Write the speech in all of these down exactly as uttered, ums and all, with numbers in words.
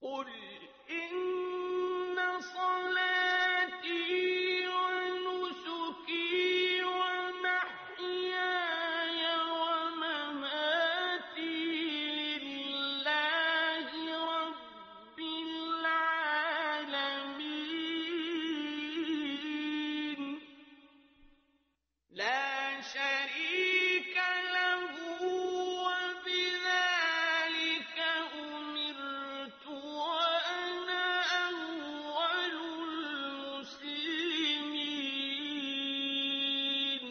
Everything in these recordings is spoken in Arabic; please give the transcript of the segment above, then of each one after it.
قل إن صلاتي ونسكي ومحياي ومماتي لله رب العالمين لا شريك له وبذلك أمرت وأنا أول المسلمين.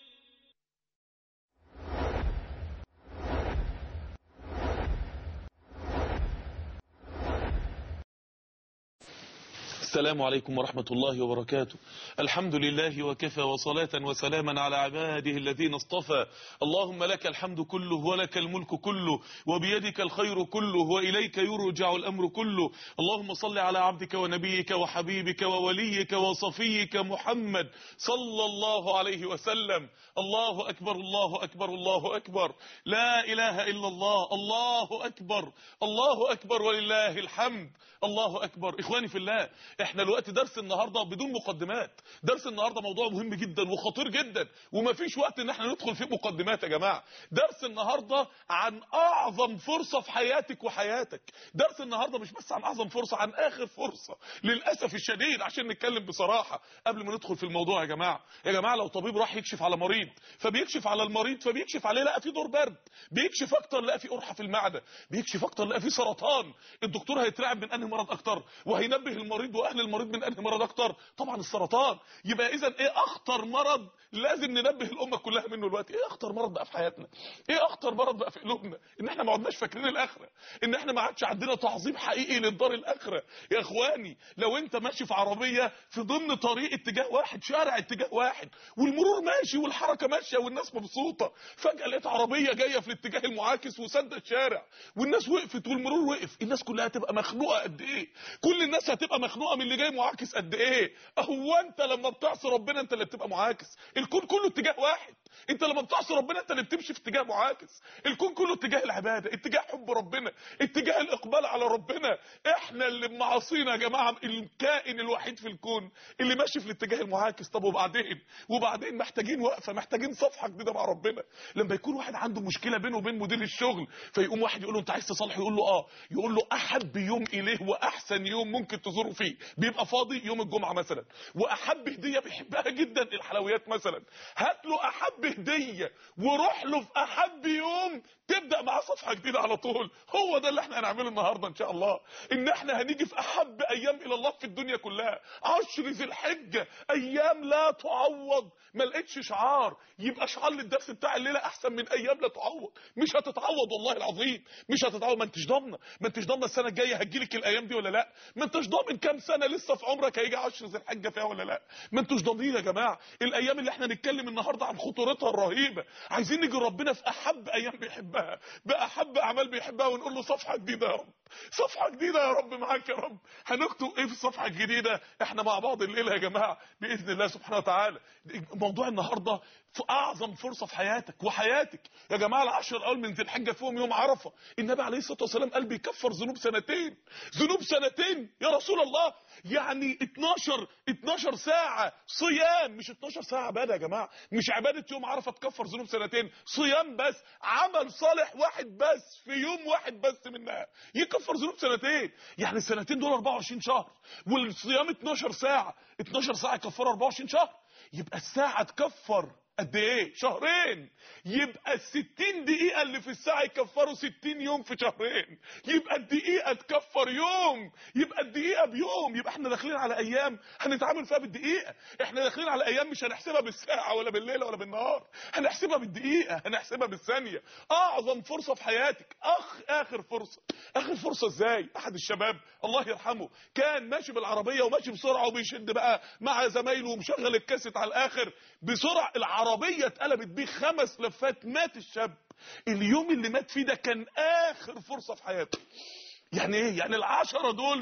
السلام عليكم ورحمة الله وبركاته. الحمد لله وكفى وصلاة وسلاما على عباده الذين اصطفى. اللهم لك الحمد كله ولك الملك كله وبيدك الخير كله وإليك يرجع الأمر كله. اللهم صل على عبدك ونبيك وحبيبك ووليك وصفيك محمد صلى الله عليه وسلم. الله أكبر الله أكبر الله أكبر، لا إله إلا الله، الله أكبر الله أكبر ولله الحمد. الله أكبر. إخواني في الله، احنا الوقت درس النهاردة بدون مقدمات. درس النهاردة موضوع مهم جدا وخطير جدا ومفيش وقت ان احنا ندخل فيه مقدمات يا جماعة. درس النهاردة عن اعظم فرصة في حياتك وحياتك. درس النهاردة مش بس عن اعظم فرصة، عن اخر فرصة للأسف الشديد، عشان نتكلم بصراحة قبل ما ندخل في الموضوع. يا جماعة يا جماعة لو طبيب راح يكشف على مريض، فبيكشف على المريض فبيكشف عليه لقى فيه دور برد، بيكشف اكتر لقى فيه قرحة في المعدة، بيكشف اكتر لقى فيه سرطان، الدكتور هيترعب من انهي مرض اكتر وهينبه المريض واهل المريض من انهي مرض اكتر؟ طبعا السرطان. يبقى اذا ايه اخطر مرض لازم ننبه الامه كلها منه دلوقتي؟ ايه اخطر مرض بقى في حياتنا؟ ايه اخطر مرض بقى في قلوبنا؟ ان احنا ما عدناش فاكرين الاخره، ان احنا ما عادش عندنا تعظيم حقيقي للدار الاخره. يا اخواني لو انت ماشي في عربيه في ضمن طريق اتجاه واحد، شارع اتجاه واحد، والمرور ماشي والحركه ماشيه والناس مبسوطه، فجاه لقيت عربيه جايه في الاتجاه المعاكس وسد الشارع والناس وقفت والمرور وقف، الناس كلها هتبقى مخنوقه قد ايه؟ كل الناس هتبقى مخنوقه من اللي جاي معاكس قد ايه؟ هو انت لما بتعصي ربنا انت اللي بتبقى معاكس، الكون كله اتجاه واحد. انت لما بتعصي ربنا انت اللي بتمشي في اتجاه معاكس، الكون كله اتجاه العباده، اتجاه حب ربنا، اتجاه الاقبال على ربنا. احنا اللي معاصينا يا جماعه، الكائن الوحيد في الكون اللي ماشي في الاتجاه المعاكس. طب وبعدين وبعدين محتاجين وقفه، محتاجين صفحه جديده مع ربنا. لما يكون واحد عنده مشكله بينه وبين مدير الشغل، فيقوم واحد يقول له انت عايز تصالحه، يقول له اه، يقول له احب يوم اليه واحسن يوم ممكن تزوره فيه بيبقى فاضي يوم الجمعه مثلا، واحب هديه بيحبها جدا الحلويات مثلا، هات له احب هديه وروح له في احب يوم، تبدا معاه صفحه جديده على طول. هو ده اللي احنا هنعمله النهارده ان شاء الله، ان احنا هنيجي في احب ايام الى الله في الدنيا كلها. عشر ذي الحجه ايام لا تعوض. ما لقيتش شعار يبقى شعار للدرس بتاع الليله احسن من ايام لا تعوض. مش هتتعوض والله العظيم، مش هتتعوض. ما انتش ضامنه، ما انتش ضامنه السنه الجايه هتجيلك الايام دي ولا لا، ما انتش ضامن كام سنه لسه في عمرك هيجي عشر ذي الحجه فيها ولا لا، ما انتوش ضامنين يا جماعه. الايام اللي احنا نتكلم النهارده عن خطورتها الرهيبه، عايزين نيجي ربنا في احب ايام بيحبها، باحب اعمال بيحبها، ونقول له صفحه جديده يا رب، صفحه جديده يا رب معاك يا رب. هنكتب ايه في الصفحه الجديده؟ احنا مع بعض الليله يا جماعه باذن الله سبحانه وتعالى. موضوع النهارده في اعظم فرصه في حياتك وحياتك يا جماعه. العشر الاول من ذي الحجه فيهم يوم عرفه، النبي عليه الصلاه والسلام قال بيكفر ذنوب سنتين. ذنوب سنتين يا رسول الله؟ يعني اتناشر اتناشر ساعه صيام، مش اتناشر ساعه عباده يا جماعه، مش عباده يوم عرفه تكفر ذنوب سنتين، صيام بس، عمل صالح واحد بس في يوم واحد بس منها يكفر ذنوب سنتين. يعني السنتين دول اربعة وعشرين شهر، والصيام اتناشر ساعه، اتناشر ساعه يكفروا اربعة وعشرين شهر. يبقى الساعه تكفر قد ايه؟ شهرين. يبقى الستين دقيقة اللي في الساعة يكفروا ستين يوم في شهرين. يبقى الدقيقة تكفر يوم، يبقى الدقيقة بيوم. يبقى احنا داخلين على ايام هنتعامل فيها بالدقيقة، احنا داخلين على ايام مش هنحسبها بالساعة ولا بالليلة ولا بالنهار، هنحسبها بالدقيقة، هنحسبها بالثانية. اعظم فرصة في حياتك، اخ اخر فرصة. اخر فرصة ازاي؟ احد الشباب الله يرحمه كان ماشي بالعربية وماشي بسرعة وبيشد بقى مع زمايله ومشغل الكاسيت على الاخر بسرعة، العربية اتقلبت بيه خمس لفات، مات الشاب. اليوم اللي مات فيه ده كان اخر فرصة في حياته. يعني ايه؟ يعني العشرة دول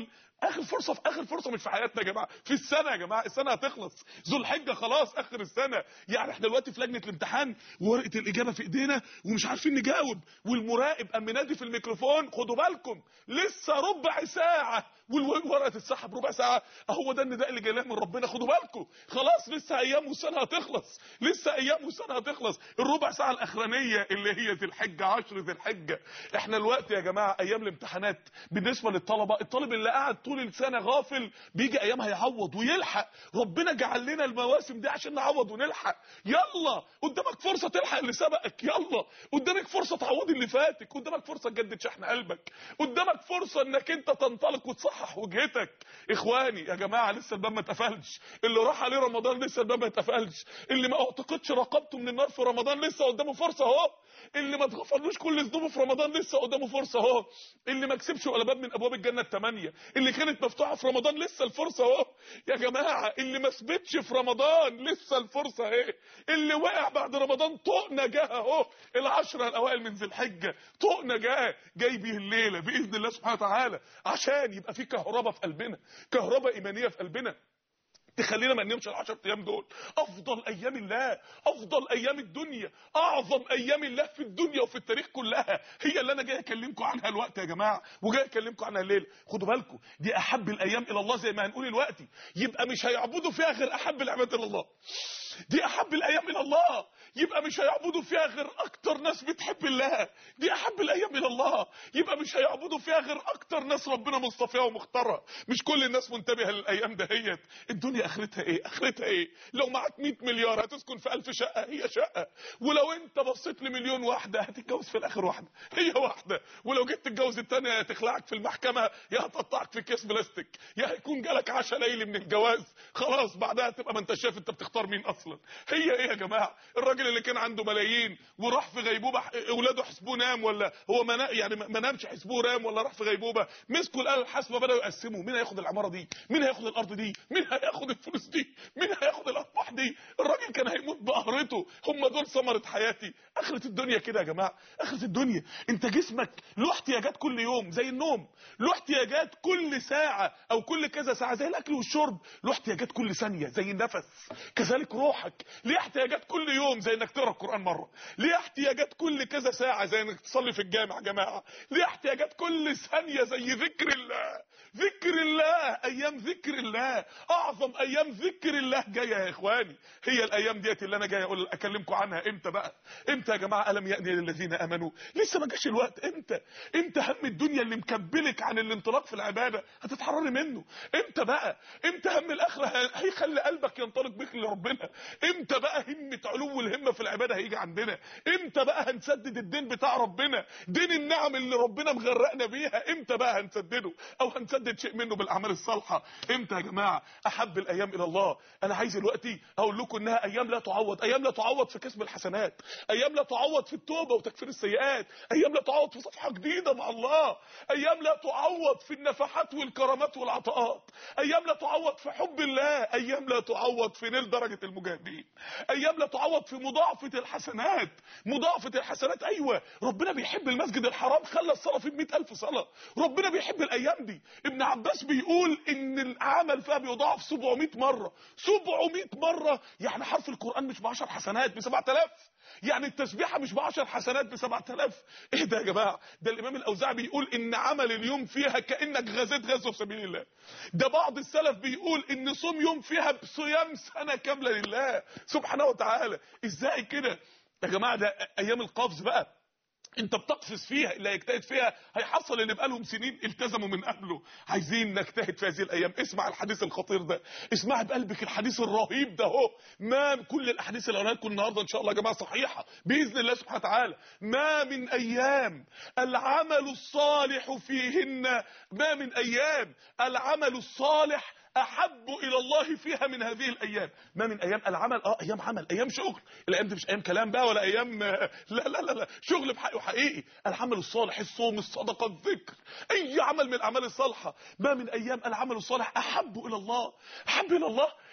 اخر فرصه في اخر فرصه مش في حياتنا يا جماعه، في السنه يا جماعه، السنه هتخلص، ذو الحجه خلاص اخر السنه. يعني احنا دلوقتي في لجنه الامتحان وورقه الاجابه في ايدينا ومش عارفين نجاوب، والمراقب قام منادي في الميكروفون خدوا بالكم لسه ربع ساعه والورقه تتسحب ربع ساعه. اهو ده النداء اللي جاي من ربنا، خدوا بالكم خلاص لسه ايام والسنه هتخلص، لسه ايام والسنه هتخلص، الربع ساعه الاخرانيه اللي هي ذي الحجه، عشر ذي الحجه. احنا الوقت يا جماعه ايام الامتحانات بالنسبه للطلبه، الطالب اللي قاعد طول السنه غافل بيجي ايام هيعوض ويلحق. ربنا جعل لنا المواسم دي عشان نعوض ونلحق. يلا قدامك فرصه تلحق اللي سبقك، يلا قدامك فرصه تعوض اللي فاتك، قدامك فرصه تجدد شحن قلبك، قدامك فرصه انك انت تنطلق وتصحح وجهتك. اخواني يا جماعه لسه الباب ما اتقفلش، اللي راح عليه رمضان لسه الباب ما اتقفلش، اللي ما اعتقدش رقبته من النار في رمضان لسه قدامه فرصه اهو، اللي ما اتغفرلوش كل ذنوبه في رمضان لسه قدامه فرصه اهو، اللي ما كسبش ولا باب من ابواب الجنه الثمانيه اللي كانت مفتوحه في رمضان لسه الفرصه اهو يا جماعه، اللي ما ثبتش في رمضان لسه الفرصه اهي، اللي وقع بعد رمضان طقنا جه اهو، العشره الاوائل من ذي الحجه طقنا جه جاي بيه الليله باذن الله سبحانه وتعالى، عشان يبقى في كهرباء في قلبنا، كهرباء ايمانيه في قلبنا تخلينا ما ننامش العشر ايام دول. افضل ايام الله، افضل ايام الدنيا، اعظم ايام الله في الدنيا وفي التاريخ كلها هي اللي انا جاي اكلمكم عنها الوقت يا جماعه، وجاي اكلمكم عنها الليله. خدوا بالكم دي احب الايام الى الله زي ما هنقول الوقت، يبقى مش هيعبدوا فيها غير احب العباد الى الله. دي احب الايام الى الله، يبقى مش هيعبدوا فيها غير اكتر ناس بتحب الله. دي احب الايام الى الله، يبقى مش هيعبدوا فيها غير اكتر ناس ربنا مصطفيها ومختارها. مش كل الناس منتبهه للايام دهيت. الدنيا اخرتها ايه؟ اخرتها ايه؟ لو معاك مية مليار هتسكن في ألف شقه، هي شقه. ولو انت بصيت لمليون واحده هتتجوز في الاخر واحده، هي واحده. ولو جيت تتجوز الثانيه هتخلعك في المحكمه، يا هتقطعك في كيس بلاستيك، يا هيكون جالك عشاء ليلي من الجواز. خلاص بعدها تبقى ما انت شايف انت بتختار مين اصلا. هي ايه يا جماعه؟ الراجل اللي كان عنده ملايين وراح في غيبوبه، اولاده حسبوه نام ولا هو ما يعني ما نامش حسبوه رام ولا راح في غيبوبه، مسكوا الاله الحاسبه بداوا يقسموا مين هياخد العماره دي، مين هياخد الارض دي، مين هياخد الفلوس دي، مين هياخد الارباح دي. الراجل كان هيموت بقهرته. هم دول ثمره حياتي. اخره الدنيا كده يا جماعه، اخره الدنيا انت جسمك له احتياجات كل يوم زي النوم، له احتياجات كل ساعه او كل كذا ساعه زي الاكل والشرب، له احتياجات كل ثانيه زي النفس. كذلك روحك ليه احتياجات كل يوم زي انك تقرا القران مره، ليه احتياجات كل كذا ساعه زي انك تصلي في الجامع يا جماعه، ليه احتياجات كل ثانيه زي ذكر الله. ذكر الله، ايام ذكر الله، اعظم ايام ذكر الله جايه يا اخواني. هي الايام ديت اللي انا جاي اقول اكلمكم عنها. امتى بقى؟ امتى يا جماعه؟ الم يأني للذين امنوا، لسه ما جاش الوقت. امتى؟ امتى هم الدنيا اللي مكبلك عن الانطلاق في العباده هتتحرري منه؟ امتى بقى؟ امتى هم الاخره هيخلي قلبك ينطلق بك لربنا؟ امتى بقى همه علو الهمه في العباده هيجي عندنا؟ امتى بقى هنسدد الدين بتاع ربنا، دين النعم اللي ربنا مغرقنا بيها؟ امتى بقى هنسدده او هنسدد شيء منه بالاعمال الصالحه؟ امتى يا جماعه؟ احب الايام الى الله. انا عايز دلوقتي اقول لكم انها ايام لا تعوض، ايام لا تعوض في كسب الحسنات، ايام لا تعوض في التوبه وتكفير السيئات، ايام لا تعوض في صفحه جديده مع الله، ايام لا تعوض في النفحات والكرامات والعطاءات، ايام لا تعوض في حب الله، ايام لا تعوض في نيل درجه المجاهدين، ايام لا تعوض في مضاعفه الحسنات. مضاعفه الحسنات، ايوه ربنا بيحب المسجد الحرام، خلى الصلاه فيه بمئة ألف صلاه. ربنا بيحب الايام دي. ابن عباس بيقول ان العمل فيها بيضاعف سبعمئة مره، سبعمئة مره. يعني حرف القران مش ب عشر حسنات، ب سبعة آلاف. يعني التسبيحه مش ب عشر حسنات، ب سبعة آلاف. ايه ده يا جماعه؟ ده الامام الاوزاعي بيقول ان عمل اليوم فيها كانك غزيت غزوه في سبيل الله. ده بعض السلف بيقول ان صوم يوم فيها بصيام سنه كامله لله سبحانه وتعالى. ازاي كده يا جماعه؟ ده ايام القفز بقى، انت بتقفز فيها، اللي هيجتهد فيها هيحصل اللي بقالهم سنين التزموا من قبله. عايزين نجتهد في هذه الايام. اسمع الحديث الخطير ده، اسمع بقلبك الحديث الرهيب ده اهو. ما كل الاحاديث اللي هنقولها النهارده ان شاء الله يا جماعه صحيحه باذن الله سبحانه وتعالى. ما من ايام العمل الصالح فيهن، ما من ايام العمل الصالح احب الى الله فيها من هذه الايام. ما من ايام العمل، اه ايام عمل، ايام شغل. الايام دي مش ايام كلام بقى ولا ايام لا لا لا لا، شغل بحقه حقيقي. العمل الصالح، الصوم، الصدقه، الذكر، اي عمل من الاعمال الصالحه. ما من ايام العمل الصالح احب الى الله. احب الى الله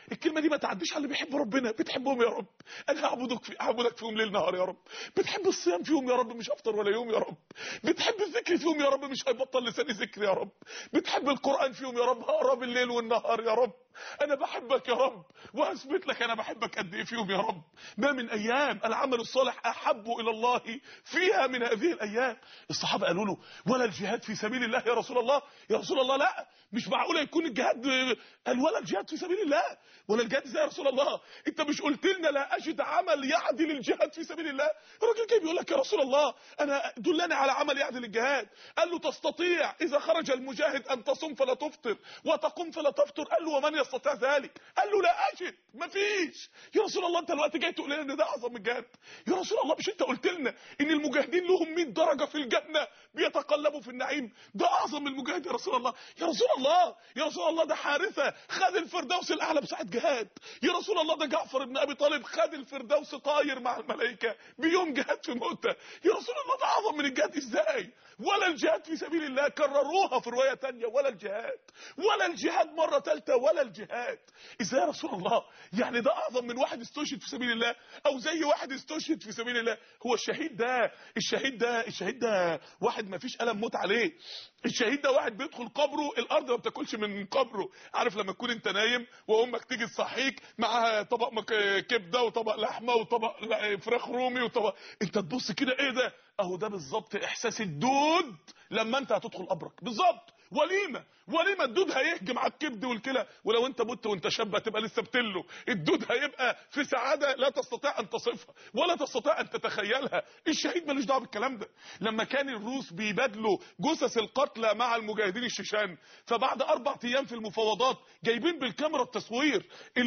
الكلمه دي ما تعديش على اللي بيحب ربنا. بتحبهم يا رب، انا هعبدك في هعبدك فيهم ليل نهار يا رب. بتحب الصيام فيهم يا رب، مش افطر ولا يوم يا رب. بتحب الذكر فيهم يا رب، مش هيبطل لساني ذكر يا رب. بتحب القران فيهم يا رب، هقرا بالليل والنهار يا رب. انا بحبك يا رب، وهثبت لك انا بحبك قد ايه فيهم يا رب. ما من ايام العمل الصالح احب الى الله فيها من هذه الايام. الصحابه قالوا له ولا الجهاد في سبيل الله يا رسول الله؟ يا رسول الله لا، مش معقوله يكون الجهاد. قال ولا الجهاد في سبيل الله؟ ولا الجهاد ازاي يا رسول الله؟ انت مش قلت لنا لا اجد عمل يعدل الجهاد في سبيل الله؟ الراجل جاي بيقول لك يا رسول الله انا دلني على عمل يعدل الجهاد. قال له تستطيع اذا خرج المجاهد ان تصوم فلا تفطر وتقوم فلا تفطر؟ قال له ومن يستطيع ذلك؟ قال له لا اجد، مفيش. يا رسول الله انت الوقت جاي تقول لنا ان ده اعظم من الجهاد؟ يا رسول الله مش انت قلت لنا ان المجاهدين لهم مئة درجه في الجنه بيتقلبوا في النعيم؟ ده اعظم من المجاهد يا رسول الله. يا رسول الله يا رسول الله ده حارثه خد الفردوس الاعلى بساعه جهاد. يا رسول الله ده جعفر بن ابي طالب خد الفردوس طاير مع الملائكه بيوم جهاد في موته. يا رسول الله ده اعظم من الجهاد ازاي؟ ولا الجهاد في سبيل الله، كرروها في روايه ثانيه ولا الجهاد، ولا الجهاد مره ثالثه ولا الجهاد. ازاي يا رسول الله؟ يعني ده اعظم من واحد استشهد في سبيل الله، او زي واحد استشهد في سبيل الله؟ هو الشهيد ده الشهيد ده الشهيد ده واحد ما فيش الم موت عليه. الشهيد ده واحد بيدخل قبره الارض ما بتاكلش من قبره. عارف لما تكون انت نايم وامك تيجي تصحيك معاها طبق كبده وطبق لحمه وطبق فراخ رومي وطبق، انت تبص كده ايه ده؟ اهو ده بالظبط احساس الدود لما انت هتدخل قبرك بالظبط. وليمه وليمه الدود هيهجم على الكبد والكلى، ولو انت مت وانت شاب هتبقى لسه بتله. الدود هيبقى في سعاده لا تستطيع ان تصفها ولا تستطيع ان تتخيلها. الشهيد ملوش دعوه بالكلام ده. لما كان الروس بيبادلوا جثث القتلى مع المجاهدين الشيشان، فبعد اربع ايام في المفاوضات جايبين بالكاميرا التصوير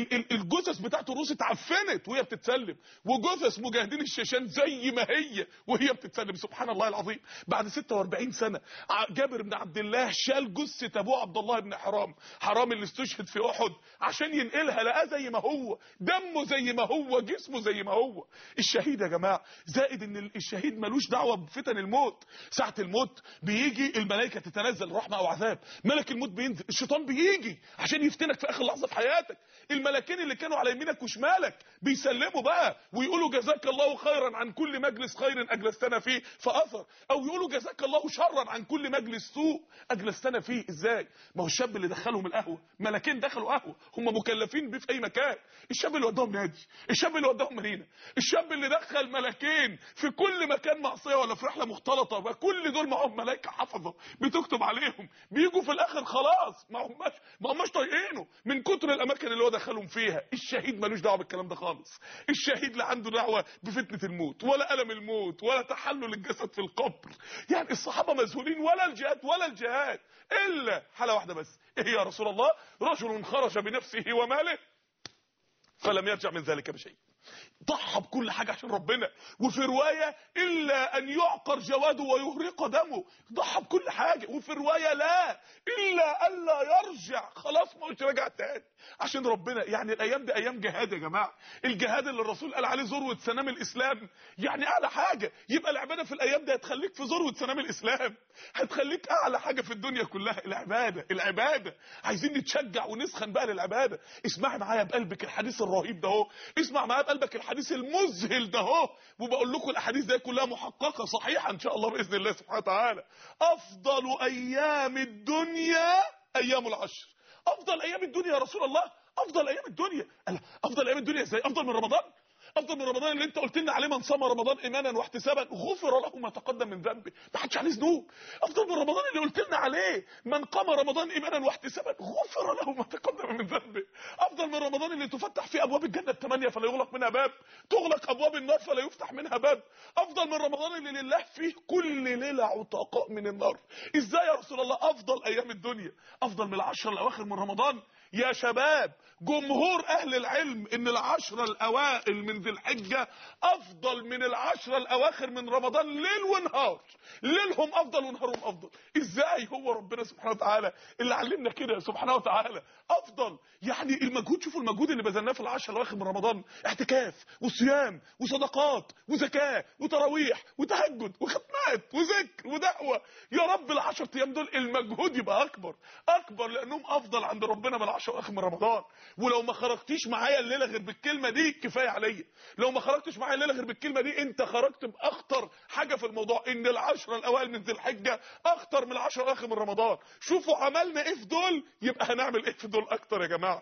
الجثث بتاعت الروس اتعفنت وهي بتتسلم، وجثث مجاهدين الشيشان زي ما هي وهي بتتسلم. سبحان الله العظيم. بعد ستة وأربعين سنه جابر بن عبد الله شال جثه ابوه عبد الله بن حرام حرام اللي استشهد في احد عشان ينقلها، لقاه زي ما هو، دمه زي ما هو، جسمه زي ما هو. الشهيد يا جماعه زائد ان الشهيد ملوش دعوه بفتن الموت. ساعه الموت بيجي الملائكه تتنزل رحمه او عذاب، ملك الموت بينزل، الشيطان بيجي عشان يفتنك في اخر لحظه في حياتك. الملكين اللي كانوا على يمينك وشمالك بيسلموا بقى ويقولوا جزاك الله خيرا عن كل مجلس خير اجلستنا فيه فاثر، او يقولوا جزاك الله شرا عن كل مجلس سوء اجلستنا فيه. ازاي؟ ما هو الشاب اللي دخلهم القهوه، ملكين دخلوا قهوه هم مكلفين بيه في اي مكان. الشاب اللي وداهم نادي، الشاب اللي وداهم مارينا، الشاب اللي دخل ملكين في كل مكان معصيه ولا في رحله مختلطه، وكل دول معاهم ملائكه حافظه بتكتب عليهم، بيجوا في الاخر خلاص ما هماش ما هماش طايقينه من كتر الاماكن اللي هو دخلهم فيها. الشهيد ملوش دعوه بالكلام ده خالص. الشهيد لا عنده دعوه بفتنه الموت ولا الم الموت ولا تحلل الجسد في القبر. يعني الصحابه مذهولين. ولا الجهاد ولا الجهاد الا حاله واحده بس. ايه يا رسول الله؟ رجل خرج بنفسه وماله فلم يرجع من ذلك بشيء. ضحى بكل حاجه عشان ربنا. وفي روايه الا ان يعقر جواده ويهرق دمه. ضحى بكل حاجه. وفي روايه لا الا الا يرجع، خلاص ما مش راجع تاني عشان ربنا. يعني الايام دي ايام جهاد يا جماعه. الجهاد اللي الرسول قال عليه ذروه سنام الاسلام، يعني اعلى حاجه. يبقى العباده في الايام دي هتخليك في ذروه سنام الاسلام، هتخليك اعلى حاجه في الدنيا كلها. العباده العباده عايزين نتشجع ونسخن بقى للعباده. اسمعي معايا بقلبك الحديث الرهيب ده اهو، اسمع معايا بقلبك الحديث المذهل ده اهو. وبقول لكم الاحاديث دي كلها محققه صحيحه ان شاء الله باذن الله سبحانه وتعالى. افضل ايام الدنيا ايام العشر. افضل ايام الدنيا يا رسول الله؟ افضل ايام الدنيا؟ افضل ايام الدنيا ازاي؟ افضل من رمضان؟ افضل من رمضان اللي انت قلت لنا عليه من صام رمضان ايمانا واحتسابا غفر له ما تقدم من ذنبه، ما حدش عليه ذنوب. افضل من رمضان اللي قلت لنا عليه من قام رمضان ايمانا واحتسابا غفر له ما تقدم من ذنبه. افضل من رمضان اللي تفتح فيه ابواب الجنه الثمانيه فلا يغلق منها باب، تغلق ابواب النار فلا يفتح منها باب. افضل من رمضان اللي لله فيه كل ليله عتقاء من النار. ازاي يا رسول الله؟ افضل ايام الدنيا افضل من العشر الاواخر من رمضان. يا شباب جمهور اهل العلم ان العشر الاوائل من ذي الحجة افضل من العشرة الاواخر من رمضان ليل ونهار. ليلهم افضل ونهارهم افضل. ازاي؟ هو ربنا سبحانه وتعالى اللي علمنا كده سبحانه وتعالى. افضل يعني المجهود، شوفوا المجهود اللي بذلناه في العشر الاواخر من رمضان، اعتكاف وصيام وصدقات وزكاة وتراويح وتهجد وختمات وذكر ودعوة. يا رب العشر ايام دول المجهود يبقى اكبر اكبر لانهم افضل عند ربنا من العشر الاواخر من رمضان. ولو ما خرجتيش معايا الليله غير بالكلمه دي كفايه عليا. لو ما خرجتش معايا الليله غير بالكلمه دي انت خرجت باخطر حاجه في الموضوع، ان العشر الاوائل من ذي الحجه اخطر من العشر الاواخر من رمضان. شوفوا عملنا ايه في دول يبقى هنعمل ايه في دول اكتر يا جماعه.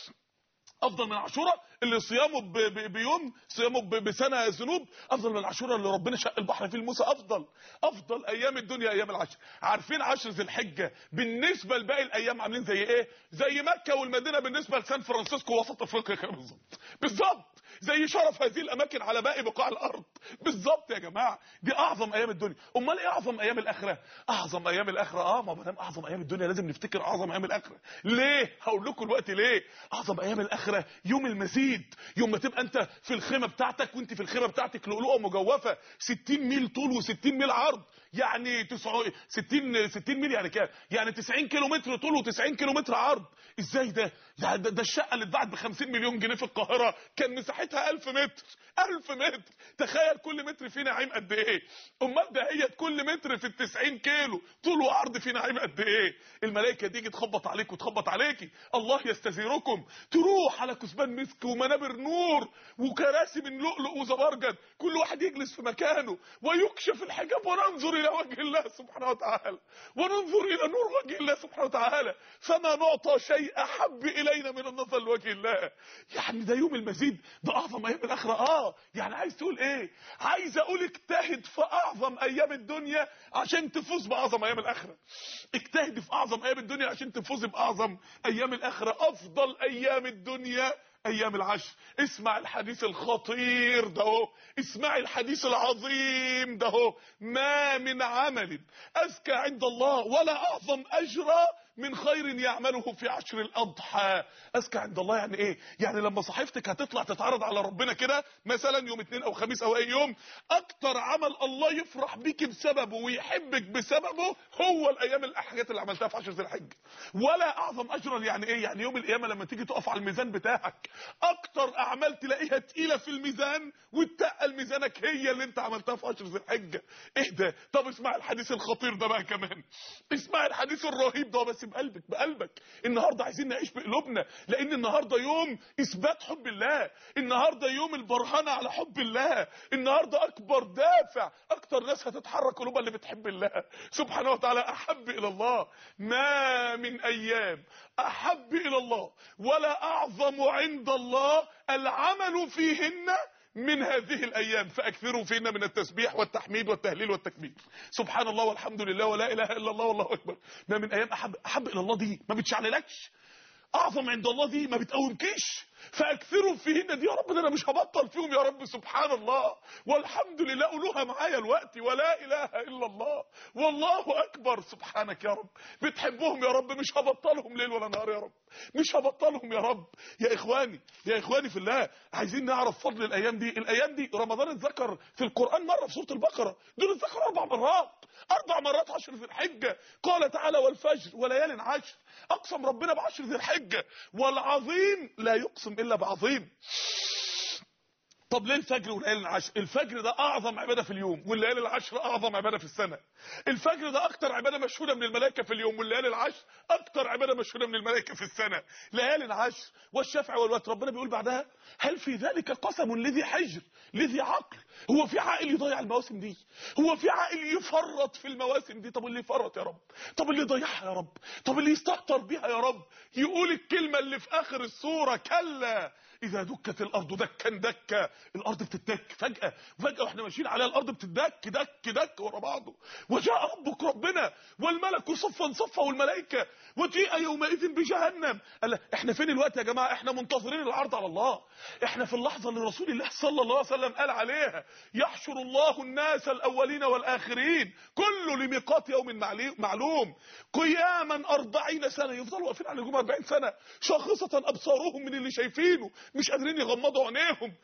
افضل من عاشوراء اللي صيامه ب- ب- بيوم، صيامه ب- بسنه ذنوب، افضل من عاشوراء اللي ربنا شق البحر فيه لموسى. افضل افضل ايام الدنيا ايام العشر. عارفين عشر ذي الحجه بالنسبه لباقي الايام عاملين زي ايه؟ زي مكه والمدينه بالنسبه لسان فرانسيسكو وسط افريقيا كده بالظبط. بالظبط زي شرف هذه الاماكن على باقي بقاع الارض بالظبط يا جماعه. دي اعظم ايام الدنيا. امال ايه اعظم ايام الاخره؟ اعظم ايام الاخره اه ما دام اعظم ايام الدنيا لازم نفتكر اعظم ايام الاخره. ليه؟ هقول لكم دلوقتي ليه. اعظم ايام الاخره يوم المزيد، يوم ما تبقى انت في الخيمه بتاعتك وانت في الخيمه بتاعتك لؤلؤه مجوفه ستين ميل طول و60 ميل عرض، يعني ستين ستين ميل يعني كام؟ يعني تسعين كيلو متر طول و90 كيلو متر عرض. ازاي ده؟ ده, ده, ده الشقه اللي اتباعت ب خمسين مليون جنيه في القاهره كان مساحتها ألف متر. ألف متر. تخيل كل متر فيه نعيم قد ايه. امال ده هي كل متر في ال تسعين كيلو طول وعرض فيه نعيم قد ايه. الملائكه تيجي تخبط عليك وتخبط عليكي، الله يستزيركم، تروح على كثبان مسك ومنابر نور وكراسي من لؤلؤ وزبرجد، كل واحد يجلس في مكانه ويكشف الحجاب وننظر الى وجه الله سبحانه وتعالى، وننظر الى نور وجه الله سبحانه وتعالى، فما نعطى شيء احب الينا من النظر لوجه الله. يعني ده يوم المزيد، ده اعظم ايام الاخره. اه يعني عايز تقول ايه؟ عايز اقول اجتهد في اعظم ايام الدنيا عشان تفوز باعظم ايام الاخره. اجتهد في اعظم ايام الدنيا عشان تفوز باعظم ايام الاخره. افضل ايام الدنيا ايام العشر. اسمع الحديث الخطير ده اهو، اسمع الحديث العظيم ده اهو. ما من عمل اذكى عند الله ولا اعظم اجرا من خير يعمله في عشر الاضحى. اذكى عند الله يعني ايه؟ يعني لما صحيفتك هتطلع تتعرض على ربنا كده مثلا يوم اثنين او خميس او اي يوم، اكتر عمل الله يفرح بيك بسببه ويحبك بسببه هو الايام الحاجات اللي عملتها في عشر ذي الحجه. ولا اعظم اجرا يعني ايه؟ يعني يوم القيامه لما تيجي تقف على الميزان بتاعك اكتر اعمال تلاقيها تقيله في الميزان وتقل ميزانك هي اللي انت عملتها في عشر ذي الحجه. ايه ده؟ طب اسمع الحديث الخطير ده بقى كمان، اسمع الحديث الرهيب ده بس بقلبك بقلبك. النهارده عايزين نعيش بقلوبنا، لان النهارده يوم اثبات حب الله، النهارده يوم البرهنه على حب الله، النهارده اكبر دافع، اكتر ناس هتتحرك قلوبها اللي بتحب الله سبحانه وتعالى. احب الى الله ما من ايام احب الى الله ولا اعظم عند الله العمل فيهن من هذه الايام، فاكثروا فينا من التسبيح والتحميد والتهليل والتكبير. سبحان الله والحمد لله ولا اله الا الله والله اكبر. ما من ايام احب احب الى الله دي ما بتشعللكش، اعظم عند الله دي ما بتقومكيش، فاكثروا فيهن دي يا رب ده انا مش هبطل فيهم يا رب. سبحان الله والحمد لله، قولوها معايا الوقت، ولا اله الا الله والله اكبر. سبحانك يا رب، بتحبهم يا رب، مش هبطلهم ليل ولا نهار يا رب، مش هبطلهم يا رب. يا اخواني يا اخواني في الله، عايزين نعرف فضل الايام دي. الايام دي رمضان اتذكر في القران مره في سوره البقره، دول اتذكروا اربع مرات، اربع مرات عشر ذي الحجه. قال تعالى والفجر وليال عشر، اقسم ربنا بعشر ذي الحجه، والعظيم لا يقسم الا بعظيم. طب ليه الفجر والليالي العشر؟ الفجر ده اعظم عباده في اليوم، والليالي العشر اعظم عباده في السنه. الفجر ده اكتر عباده مشهوده من الملائكه في اليوم، والليالي العشر اكتر عباده مشهوده من الملائكه في السنه. ليالي العشر والشفع والوتر، ربنا بيقول بعدها هل في ذلك قسم لذي حجر لذي عقل. هو في عاقل يضيع المواسم دي؟ هو في عاقل يفرط في المواسم دي؟ طب اللي يفرط يا رب، طب اللي يضيعها يا رب، طب اللي يستهتر بيها يا رب، يقول الكلمه اللي في اخر السوره كلا اذا دكت الارض دكا دكا. الارض بتدك فجاه فجاه واحنا ماشيين عليها، الارض بتدك دك دك ورا بعضه. وجاء ربك ربنا والملك صفا صفا والملائكه وجيء يومئذ بجهنم. قال احنا فين الوقت يا جماعه؟ احنا منتظرين العرض على الله، احنا في اللحظه اللي رسول الله صلى الله عليه وسلم قال عليها يحشر الله الناس الاولين والاخرين كل لميقات يوم معلوم قياما أربعين سنه. يفضلوا واقفين على الجمعه أربعين سنه شاخصه ابصارهم من اللي شايفينه، مش قادرين يغمضوا عينيهم. ثم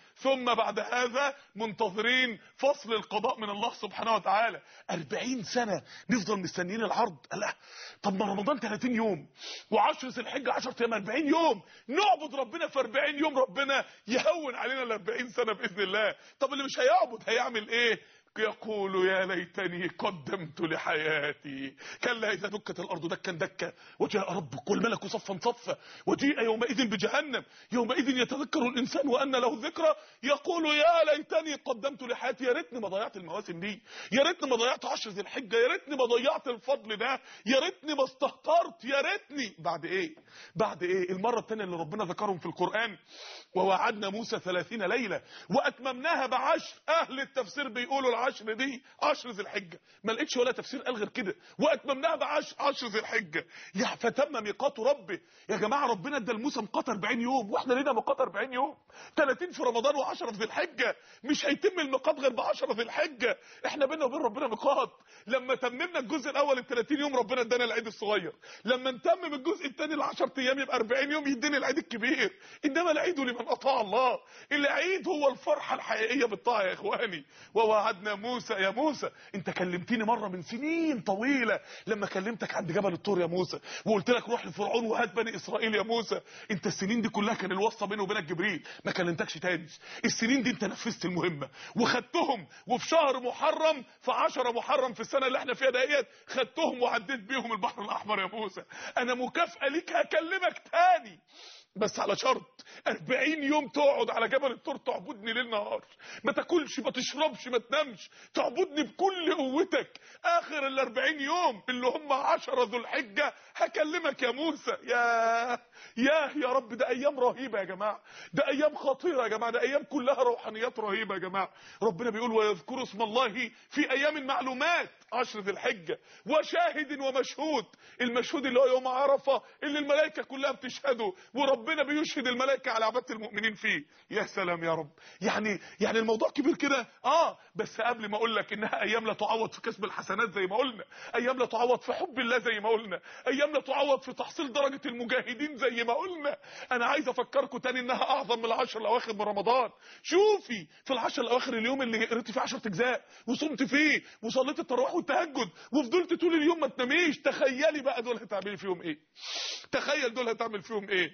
ثم بعد هذا منتظرين فصل القضاء من الله سبحانه وتعالى. أربعين سنة نفضل مستنيين العرض. لا طب ما رمضان ثلاثين يوم وعشر ذي الحجة عشرة ايام، أربعين يوم نعبد ربنا في أربعين يوم، ربنا يهون علينا ال أربعين سنة باذن الله. طب اللي مش هيعبد هيعمل ايه؟ يقول يا ليتني قدمت لحياتي كلا إذا دكت الأرض دكا دكا وجاء ربك والملك صفا صفا وجيء يومئذ بجهنم يومئذ يتذكر الإنسان وأن له الذكرى يقول يا ليتني قدمت لحياتي. يا ريتني ما ضيعت المواسم دي، يا ريتني ما ضيعت عشر ذي الحجة، يا ريتني ما ضيعت الفضل ده، يا ريتني ما استهترت، يا ريتني. بعد ايه؟ بعد ايه؟ المرة الثانية اللي ربنا ذكرهم في القرآن ووعدنا موسى ثلاثين ليلة وأتممناها بعشر. أهل التفسير بيقولوا العشر دي عشر ذي الحجة، ما لقيتش ولا تفسير قال غير كده، وأتممناها بعشر عشر ذي الحجة. يا فتم ميقات ربه. يا جماعة ربنا ادى لموسى ميقات أربعين يوم، واحنا لينا ميقات أربعين يوم، ثلاثين في رمضان و10 في ذي الحجة. مش هيتم الميقات غير ب عشرة ذي الحجة. احنا بينا وبين ربنا ميقات. لما تممنا الجزء الاول ال ثلاثين يوم ربنا ادانا العيد الصغير، لما نتمم الجزء الثاني ال عشرة ايام يبقى أربعين يوم يدينا العيد الكبير. انما العيد لمن اطاع الله. العيد هو الفرحة الحقيقية بالطاعة يا اخواني. ووعدنا موسى. يا موسى انت كلمتني مرة من سنين طويلة لما كلمتك عند جبل الطور يا موسى وقلت لك روح لفرعون وهات بني اسرائيل يا موسى. انت السنين دي كلها كان الواسطة بينه وبينك جبريل، ما كلمتكش تاني. السنين دي انت نفذت المهمة وخدتهم، وفي شهر محرم في عشرة محرم في السنة اللي احنا فيها ديت خدتهم وعديت بيهم البحر الاحمر يا موسى. انا مكافأة ليك هكلمك تاني بس على شرط أربعين يوم تقعد على جبل الطور تعبدني ليل نهار، ما تاكلش ما تشربش ما تنامش، تعبدني بكل قوتك. اخر ال أربعين يوم اللي هم عشرة ذو الحجة هكلمك يا موسى. يا يا يا رب ده ايام رهيبة يا جماعة، ده ايام خطيرة يا جماعة، ده ايام كلها روحانيات رهيبة يا جماعة. ربنا بيقول ويذكروا اسم الله في ايام معلومات عشر ذي الحجة وشاهد ومشهود. المشهود اللي هو يوم عرفة اللي الملائكة كلها بتشهده وربنا بيشهد الملائكة على عبادة المؤمنين فيه. يا سلام يا رب. يعني يعني الموضوع كبير كده. اه بس قبل ما اقول لك انها ايام لا تعوض في كسب الحسنات زي ما قلنا، ايام لا تعوض في حب الله زي ما قلنا، ايام لا تعوض في تحصيل درجة المجاهدين زي ما قلنا، انا عايز افكركم تاني انها اعظم من العشر الاواخر من رمضان. شوفي في العشر الاواخر اليوم اللي قريتي فيه عشرة اجزاء وصمت فيه وصليت التراويح والتهجد وفضلت طول اليوم ما تناميش، تخيلي بقى دول هتعملي فيهم ايه؟ تخيل دول هتعمل فيهم ايه؟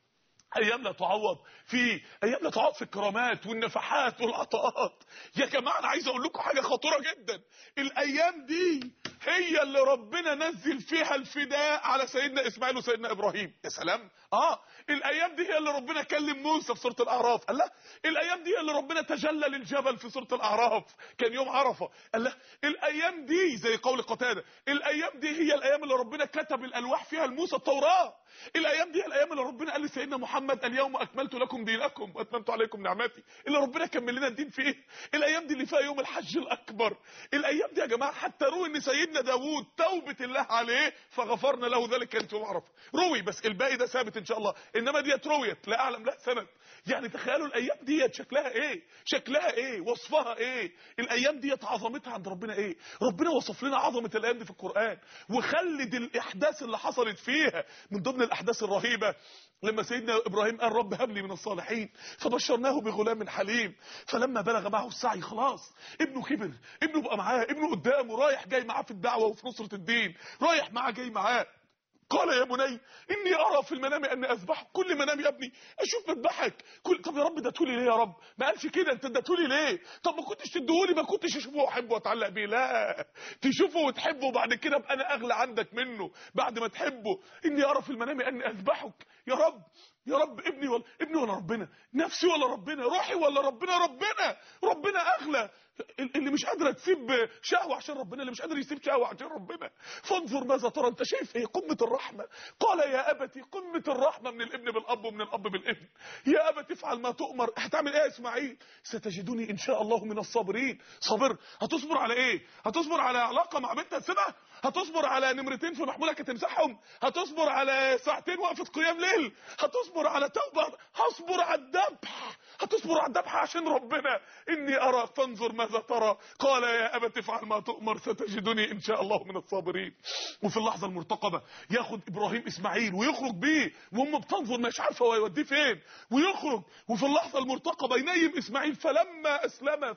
ايام لا تعوض في ايام لا تعوض في الكرامات والنفحات والعطاءات. يا جماعه انا عايز اقول لكم حاجه خطيره جدا. الايام دي هي اللي ربنا نزل فيها الفداء على سيدنا اسماعيل وسيدنا ابراهيم. يا سلام. اه الايام دي هي اللي ربنا كلم موسى في سوره الاعراف. قال لا الايام دي هي اللي ربنا تجلى للجبل في سوره الاعراف كان يوم عرفه. قال لا الايام دي زي قول قتاده الايام دي هي الايام اللي ربنا كتب الالواح فيها لموسى التوراه. الايام دي هي الايام اللي ربنا قال لسيدنا محمد اليوم اكملت لكم دينكم واتممت عليكم نعمتي، اللي ربنا كمل لنا الدين فيه. الايام دي اللي فيها يوم الحج الاكبر. الايام دي يا جماعه حتى روي ان سيدنا داوود توبه الله عليه فغفرنا له ذلك كانت يوم عرفه. روي بس الباقي ده ثابت ان شاء الله، انما ديت رويت لا اعلم لا سند. يعني تخيلوا الايام ديت شكلها ايه، شكلها ايه، وصفها ايه، الايام ديت عظمتها عند ربنا ايه. ربنا وصف لنا عظمه الايام دي في القران وخلد الاحداث اللي حصلت فيها. من ضمن الاحداث الرهيبه لما سيدنا ابراهيم قال رب هب لي من الصالحين فبشرناه بغلام حليم فلما بلغ معه السعي خلاص ابنه كبر، ابنه بقى معاه، ابنه قدامه رايح جاي معاه في الدعوه وفي نصره الدين، رايح معاه جاي معاه. قال يا بني اني ارى في المنام اني اذبحك. كل منام يا ابني اشوف بذبحك. كل طب يا رب اديتهولي ليه يا رب؟ ما قالش كده انت اديتهولي ليه؟ طب ما كنتش تديهولي ما كنتش اشوفه واحبه واتعلق بيه. لا تشوفه وتحبه وبعد كده ابقى انا اغلى عندك منه بعد ما تحبه. اني ارى في المنام اني اذبحك. يا رب يا رب ابني ولا ابني ولا ربنا، نفسي ولا ربنا، روحي ولا ربنا، ربنا ربنا اغلى. اللي مش قادر تسيب شهوه عشان ربنا، اللي مش قادر يسيب شهوه عشان ربنا. فانظر ماذا ترى، انت شايف ايه؟ قمه الرحمه. قال يا ابتي قمه الرحمه من الابن بالاب ومن الاب بالابن. يا ابت افعل ما تؤمر. هتعمل ايه يا اسماعيل؟ ستجدني ان شاء الله من الصابرين. صابر هتصبر على ايه؟ هتصبر على علاقه مع بنت هتسيبها؟ هتصبر على نمرتين في محمولك هتمسحهم؟ هتصبر على ساعتين وقفه قيام ليل؟ هتصبر هتصبر على توبه، هصبر على الذبح، هتصبر على الذبح عشان ربنا. اني اراك فانظر ماذا ترى، قال يا ابت افعل ما تؤمر ستجدني ان شاء الله من الصابرين. وفي اللحظه المرتقبه ياخد ابراهيم اسماعيل ويخرج بيه وهم بتنظر مش عارفه هو هيوديه فين، ويخرج وفي اللحظه المرتقبه ينيم اسماعيل. فلما اسلم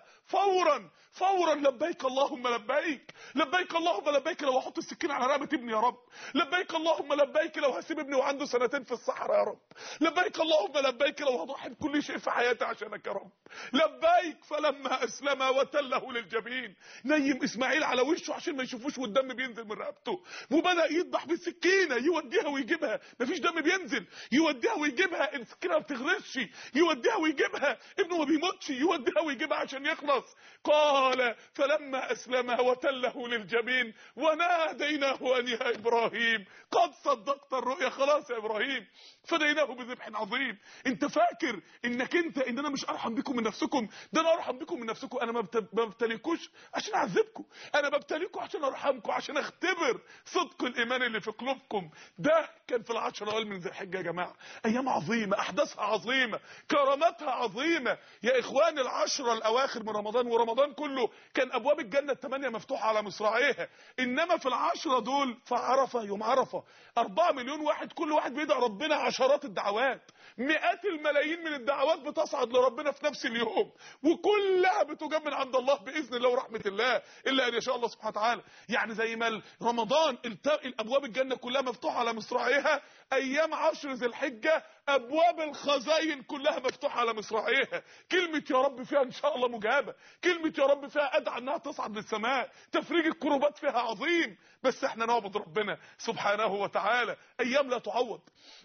ففورا فورا لبيك اللهم لبيك، لبيك اللهم لبيك لو احط السكين على رقبه ابني يا رب، لبيك اللهم لبيك لو هسيب ابني وعنده سنتين في الصحراء يا رب، لبيك اللهم لبيك لو هضحي بكل شيء في حياتي عشانك يا رب، لبيك. فلما اسلم وتله للجبين، نيم اسماعيل على وشه عشان ما يشوفوش والدم بينزل من رقبته، وبدا يذبح بالسكينه، يوديها ويجيبها، مفيش دم بينزل، يوديها ويجيبها، السكينه ما بتغرسش، يوديها ويجيبها، ابنه ما بيموتش، يوديها ويجيبها عشان يخلص. قال فلما اسلم وتله للجبين وناديناه ان يا ابراهيم قد صدقت الرؤيا، خلاص يا ابراهيم فديناه بذبح عظيم. انت فاكر انك انت ان انا مش ارحم بكم من نفسكم؟ ده انا ارحم بكم من نفسكم. انا ما ببتليكوش عشان اعذبكم، انا ببتليكم عشان ارحمكم، عشان اختبر صدق الايمان اللي في قلوبكم. ده كان في العشر الاوائل من ذي الحجه يا جماعه، ايام عظيمه، احداثها عظيمه، كراماتها عظيمه يا اخوان. العشره الاواخر من رمضان، ورمضان كله كان ابواب الجنه الثمانيه مفتوحه على مصراعيها، انما في العشره دول في عرفه، يوم عرفه أربعة مليون واحد كل واحد بيدعي ربنا عشرات الدعوات، مئات الملايين من الدعوات بتصعد لربنا في نفس اليوم، وكلها بتجاب من عند الله باذن الله ورحمه الله الا ان يشاء الله سبحانه وتعالى. يعني زي ما رمضان الابواب الجنه كلها مفتوحه على مصراعيها، ايام عشر ذي الحجه ابواب الخزاين كلها مفتوحه على مصراعيها. كلمه يا رب فيها ان شاء الله مجابه، كلمه يا رب فيها ادعى انها تصعد للسماء، تفريج الكروبات فيها عظيم. بس احنا نعبد ربنا سبحانه وتعالى. ايام لا تعوض،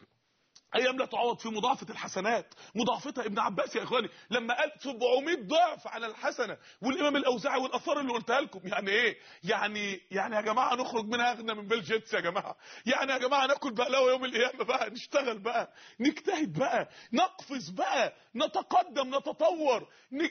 ايام لا تعوض في مضاعفه الحسنات، مضاعفتها. ابن عباس يا اخواني لما قال سبعمائة ضعف على الحسنه، والامام الاوزاعي والاثار اللي قلتها لكم، يعني ايه؟ يعني يعني يا جماعه نخرج منها اغنى من بيل جيتس يا جماعه، يعني يا جماعه ناكل بقلاوه يوم القيامه بقى، نشتغل بقى، نجتهد بقى، نقفز بقى، نتقدم، نتطور،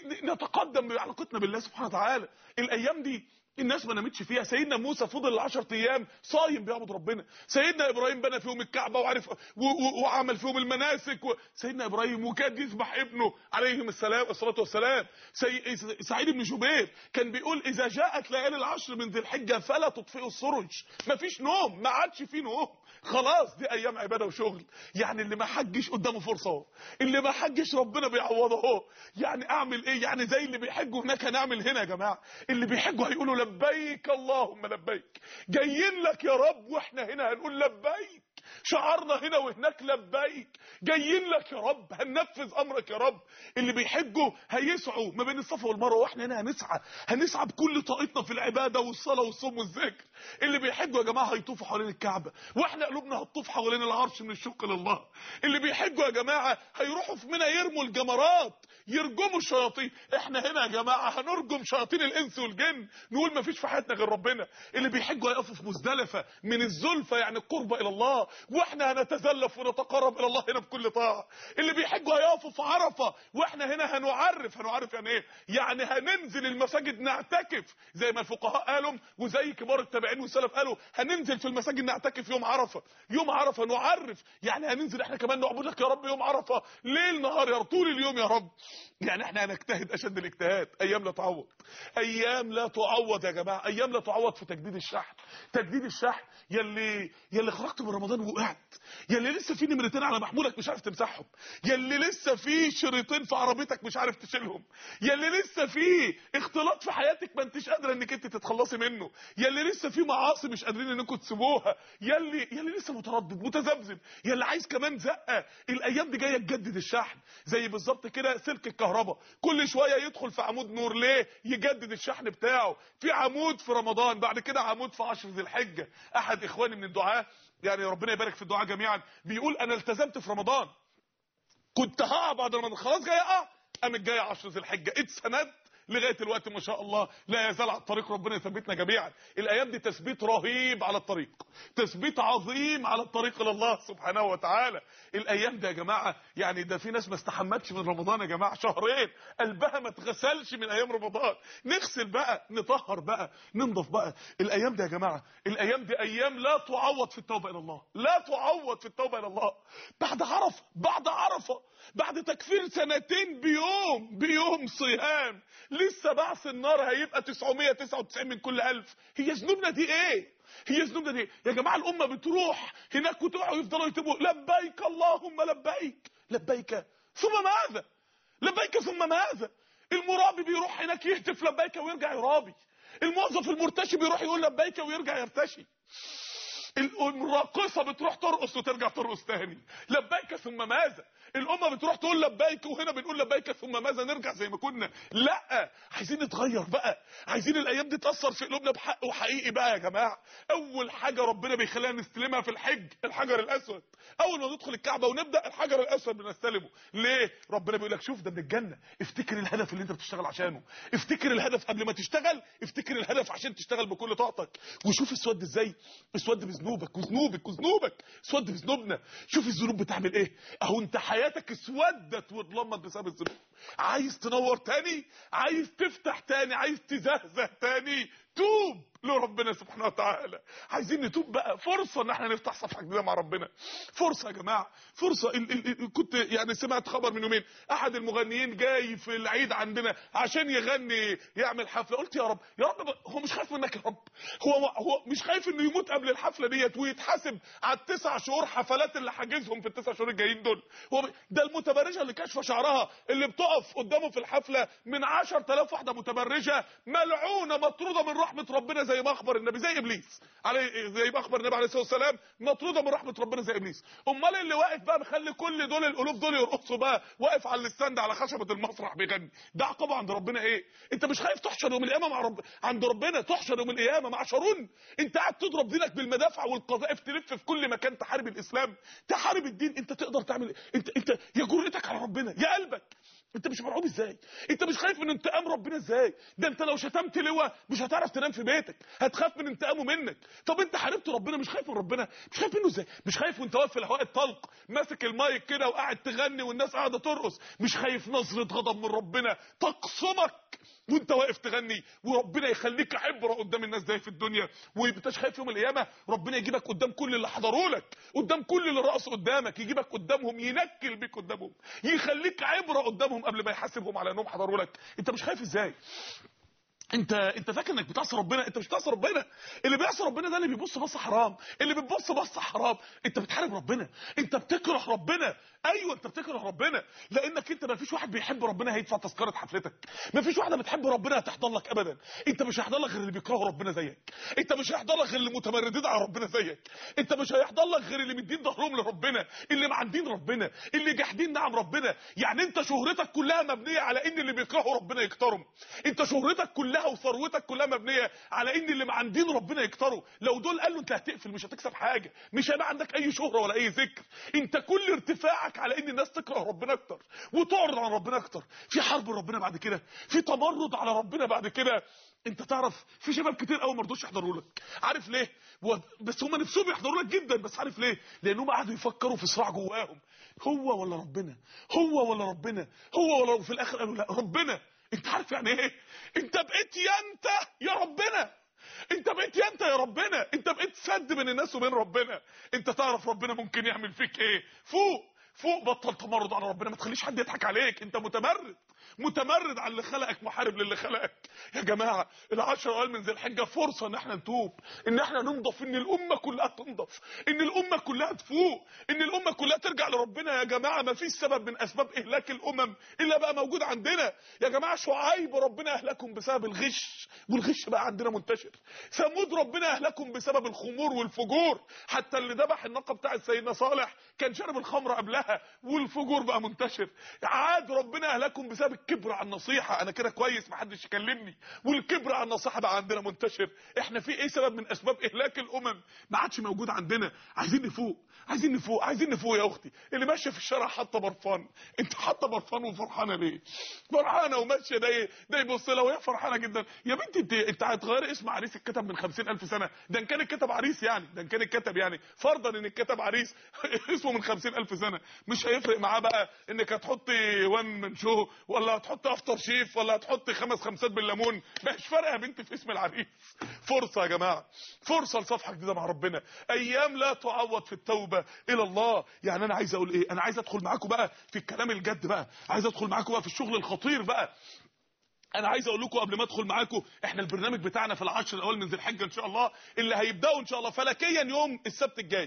نتقدم بعلاقتنا بالله سبحانه وتعالى. الايام دي الناس ما نامتش فيها. سيدنا موسى فضل العشر ايام صايم بيعبد ربنا، سيدنا ابراهيم بنى فيهم الكعبه وعرف وعمل فيهم المناسك، و... سيدنا ابراهيم وكاد يذبح ابنه عليهم السلام والصلاه والسلام. سي... سعيد بن جبير كان بيقول اذا جاءت ليالي العشر من ذي الحجه فلا تطفئوا السرج، مفيش نوم، ما عادش فيه نوم، خلاص دي ايام عباده وشغل. يعني اللي ما حجش قدامه فرصه اهو، اللي ما حجش ربنا بيعوضه اهو. يعني اعمل ايه؟ يعني زي اللي بيحجوا هناك هنعمل هنا يا جماعه. اللي بيحجوا هيقولوا لبيك اللهم لبيك، جايين لك يا رب، واحنا هنا هنقول لبيك، شعارنا هنا وهناك لبيك، جايين لك يا رب، هننفذ امرك يا رب. اللي بيحجوا هيسعوا ما بين الصفا والمروه، واحنا هنا هنسعى، هنسعى بكل طاقتنا في العباده والصلاه والصوم والذكر. اللي بيحجوا يا جماعه هيطوفوا حوالين الكعبه، واحنا قلوبنا هتطوف حوالين العرش من الشوق لله. اللي بيحجوا يا جماعه هيروحوا في منى يرموا الجمرات، يرجموا الشياطين. احنا هنا يا جماعه هنرجم شياطين الانس والجن، نقول ما فيش في حياتنا غير ربنا. اللي بيحجوا هيقفوا في مزدلفه من الزلفه يعني القرب الى الله، واحنا هنتزلف ونتقرب الى الله هنا بكل طاعه. اللي بيحجوا هيقفوا في عرفه، واحنا هنا هنعرف. هنعرف يعني ايه؟ يعني هننزل المساجد نعتكف زي ما الفقهاء قالوا وزي كبار التابعين والسلف قالوا، هننزل في المساجد نعتكف يوم عرفه. يوم عرفه نعرف، يعني هننزل احنا كمان نعبد لك يا رب يوم عرفه ليل نهار يا رب، طول اليوم يا رب. يعني احنا هنجتهد اشد الاجتهاد. ايام لا تعوض، ايام لا تعوض يا جماعه، ايام لا تعوض في تجديد الشحن. تجديد الشحن يلي يلي خرجت من رمضان وقعت، يلي لسه في نمرتين على محمولك مش عارف تمسحهم، يلي لسه في شريطين في عربيتك مش عارف تشيلهم، يلي لسه في اختلاط في حياتك ما انتش قادره انك انت تتخلصي منه، يلي لسه في معاصي مش قادرين انكم تسيبوها، يلي يلي لسه متردد متذبذب، يلي عايز كمان زقه. الايام دي جايه تجدد الشحن، زي بالظبط كده سلك الكهرباء كل شويه يدخل في عمود نور، ليه؟ يجدد الشحن بتاعه. في عمود في رمضان، بعد كده عمود في عشر ذي الحجه. احد اخواني من الدعاه، يعني ربنا يبارك في الدعاء جميعا، بيقول انا التزمت في رمضان، كنت هقع بعد رمضان، خلاص جاي اقع، قامت جايه عشر ذي الحجه اتسند لغايه الوقت ما شاء الله لا يزال على الطريق. ربنا يثبتنا جميعا. الايام دي تثبيت رهيب على الطريق، تثبيت عظيم على الطريق الى الله سبحانه وتعالى. الايام دي يا جماعه يعني ده في ناس ما استحمتش من رمضان يا جماعه شهرين، قلبها ما اتغسلش من ايام رمضان. نغسل بقى، نطهر بقى، ننضف بقى. الايام دي يا جماعه، الايام دي ايام لا تعوض في التوبه الى الله، لا تعوض في التوبه الى الله. بعد عرفه، بعد عرفه، بعد تكفير سنتين بيوم بيوم صيام، لسه بعث النار هيبقى تسعمية وتسعة وتسعين من كل ألف. هي ذنوبنا دي ايه؟ هي ذنوبنا دي ايه؟ يا جماعه الامه بتروح هناك وتقعوا يفضلوا يكتبوا لبيك اللهم لبيك، لبيك ثم ماذا؟ لبيك ثم ماذا؟ المرابي بيروح هناك يهتف لبيك ويرجع يرابي، الموظف المرتشي بيروح يقول لبيك ويرجع يرتشي، الراقصه بتروح ترقص وترجع ترقص تاني. لبيك ثم ماذا؟ الامه بتروح تقول لبيك وهنا بنقول لبيك ثم ماذا، نرجع زي ما كنا. لا، عايزين نتغير بقى، عايزين الايام دي تاثر في قلوبنا بحق وحقيقي بقى يا جماعه. اول حاجه ربنا بيخلينا نستلمها في الحج الحجر الاسود. اول ما ندخل الكعبه ونبدا الحجر الاسود بنستلمه. ليه؟ ربنا بيقول لك شوف ده من الجنه، افتكر الهدف اللي انت بتشتغل عشانه، افتكر الهدف قبل ما تشتغل، افتكر الهدف عشان تشتغل بكل طاقتك. وشوف اسود ازاي، اسود بذنوبك وذنوبك وذنوبك، اسود بذنوبنا. شوف الذنوب بتعمل ايه. اهو انت حياتك اسودت واتلمت بسبب الذنوب. عايز تنور تاني، عايز تفتح تاني، عايز تزهزه تاني، توب لربنا سبحانه وتعالى. عايزين نتوب بقى، فرصه ان احنا نفتح صفحه جديده مع ربنا، فرصه يا جماعه، فرصه. ال ال ال كنت يعني سمعت خبر من يومين، احد المغنيين جاي في العيد عندنا عشان يغني يعمل حفله. قلت يا رب، يا رب هو مش خايف منك يا رب؟ هو هو مش خايف انه يموت قبل الحفله ديت ويتحاسب على التسع شهور حفلات اللي حاجزهم في التسع شهور الجايين دول؟ هو ده المتبرجه اللي كاشفه شعرها اللي بتقف قدامه في الحفله من عشرة آلاف واحده متبرجه ملعونه مطروده من رحمه ربنا، زي ما اخبر النبي، زي ابليس عليه، زي ما اخبر النبي عليه الصلاه والسلام، مطروده من رحمه ربنا زي ابليس. امال اللي واقف بقى مخلي كل دول الالوف دول يرقصوا بقى، واقف على الستاند على خشبه المسرح بيغني، ده عقابه عند ربنا ايه؟ انت مش خايف تحشر يوم القيامه مع رب عند ربنا، تحشر يوم القيامه مع شارون؟ انت قاعد تضرب دينك بالمدافع والقذائف، تلف في كل مكان تحارب الاسلام، تحارب الدين. انت تقدر تعمل ايه؟ انت انت يا جرأتك على ربنا يا قلبك، انت مش مرعوب ازاي؟ انت مش خايف من انتقام ربنا ازاي؟ ده انت لو شتمت لواء مش هتعرف تنام في بيتك، هتخاف من انتقامه منك. طب انت حاربت ربنا، مش خايف من ربنا؟ مش خايف منه ازاي؟ مش خايف وانت واقف في الهواء الطلق ماسك المايك كده وقاعد تغني والناس قاعده ترقص؟ مش خايف نظره غضب من ربنا تقصمك وانت واقف تغني وربنا يخليك عبره قدام الناس زي في الدنيا؟ وانتش خايف يوم القيامه ربنا يجيبك قدام كل اللي حضروا لك، قدام كل اللي رقصوا قدامك، يجيبك قدامهم ينكل بيك قدامهم، يخليك عبره قدامهم قبل ما يحاسبهم على انهم حضروا لك؟ انت مش خايف ازاي؟ انت انت فاكر انك بتعصي ربنا؟ انت مش بتعصي ربنا. اللي بيعصي ربنا ده اللي بيبص بصه حرام، اللي بتبص بصه حرام. انت بتحارب ربنا، انت بتكره ربنا. ايوه انت بتكره ربنا، لانك انت ما فيش واحد بيحب ربنا هيدفع تذكره حفلتك، ما فيش واحده بتحب ربنا هتحضر لك ابدا. انت مش هيحضر لك غير اللي بيكرهوا ربنا زيك، انت مش هيحضر لك غير اللي متمردين على ربنا زيك، انت مش هيحضر لك غير اللي مدين ظهرهم لربنا، اللي معندين ربنا، اللي جاحدين نعم ربنا. يعني انت شهرتك كلها مبنيه على ان اللي بيكرهوا ربنا يكترم، انت شهرتك كلها وثروتك كلها مبنيه على ان اللي معندين ربنا يكتروا. لو دول قالوا انت هتقفل مش هتكسب حاجه، مش هيبقى عندك اي شهره ولا اي ذكر. انت كل ارتفاعك على ان الناس تكره ربنا اكتر وتعرض عن ربنا اكتر. في حرب ربنا بعد كده، في تمرد على ربنا بعد كده. انت تعرف في شباب كتير قوي ما رضوش يحضروا لك، عارف ليه؟ و... بس هم نفسهم يحضروا لك جدا، بس عارف ليه؟ لانهم قعدوا يفكروا في صراع جواهم، هو ولا ربنا، هو ولا ربنا، هو ولا، وفي الاخر قالوا لا ربنا. انت عارف يعني ايه؟ انت بقيت يا انت يا ربنا، انت بقيت يا انت يا ربنا، انت بقيت سد بين الناس وبين ربنا. انت تعرف ربنا ممكن يعمل فيك ايه؟ فوق فوق، بطل تمرد على ربنا، ما تخليش حد يضحك عليك، انت متمرد متمرد على اللي خلقك، محارب للي خلقك. يا جماعه العشر ايام من ذي الحجه فرصه ان احنا نتوب، ان احنا ننضف، ان الامه كلها تنضف، ان الامه كلها تفوق، ان الامه كلها ترجع لربنا. يا جماعه ما فيش سبب من اسباب اهلاك الامم الا بقى موجود عندنا. يا جماعه شعيب ربنا اهلكهم بسبب الغش، والغش بقى عندنا منتشر. ثمود ربنا اهلكهم بسبب الخمور والفجور، حتى اللي ذبح الناقه بتاعت سيدنا صالح كان شرب الخمر قبلها، والفجور بقى منتشر. عاد ربنا اهلكهم بسبب سبب الكبر على النصيحه، انا كده كويس ما حدش يكلمني، والكبر على النصيحه بقى عندنا منتشر. احنا في ايه سبب من اسباب اهلاك الامم ما عادش موجود عندنا. عايزين نفوق، عايزين نفوق، عايزين نفوق يا اختي. اللي ماشيه في الشارع حاطه برفان، انت حاطه برفان وفرحانه ليه؟ فرحانه وماشيه، ده ايه ده؟ يبص لها وهي فرحانه جدا. يا بنتي انت انت هتغيري اسم عريس اتكتب من خمسين ألف سنه؟ ده ان كان اتكتب عريس يعني، ده ان كان اتكتب يعني فرضا ان اتكتب عريس اسمه من خمسين ألف سنه، مش هيفرق معاه بقى انك هتحطي وان من شو ولا هتحطي افتر شيف ولا هتحطي خمس خمسات بالليمون، مش فارقه يا بنتي في اسم العريس. فرصه يا جماعه، فرصه لصفحه جديده مع ربنا، ايام لا تعوض في التوبه الى الله. يعني انا عايز اقول ايه؟ انا عايز ادخل معاكم بقى في الكلام الجد بقى، عايز ادخل معاكم بقى في الشغل الخطير بقى. انا عايز اقول لكم قبل ما ادخل معاكم، احنا البرنامج بتاعنا في العشر الاول من ذي الحجه ان شاء الله، اللي هيبداوا ان شاء الله فلكيا يوم السبت الجاي،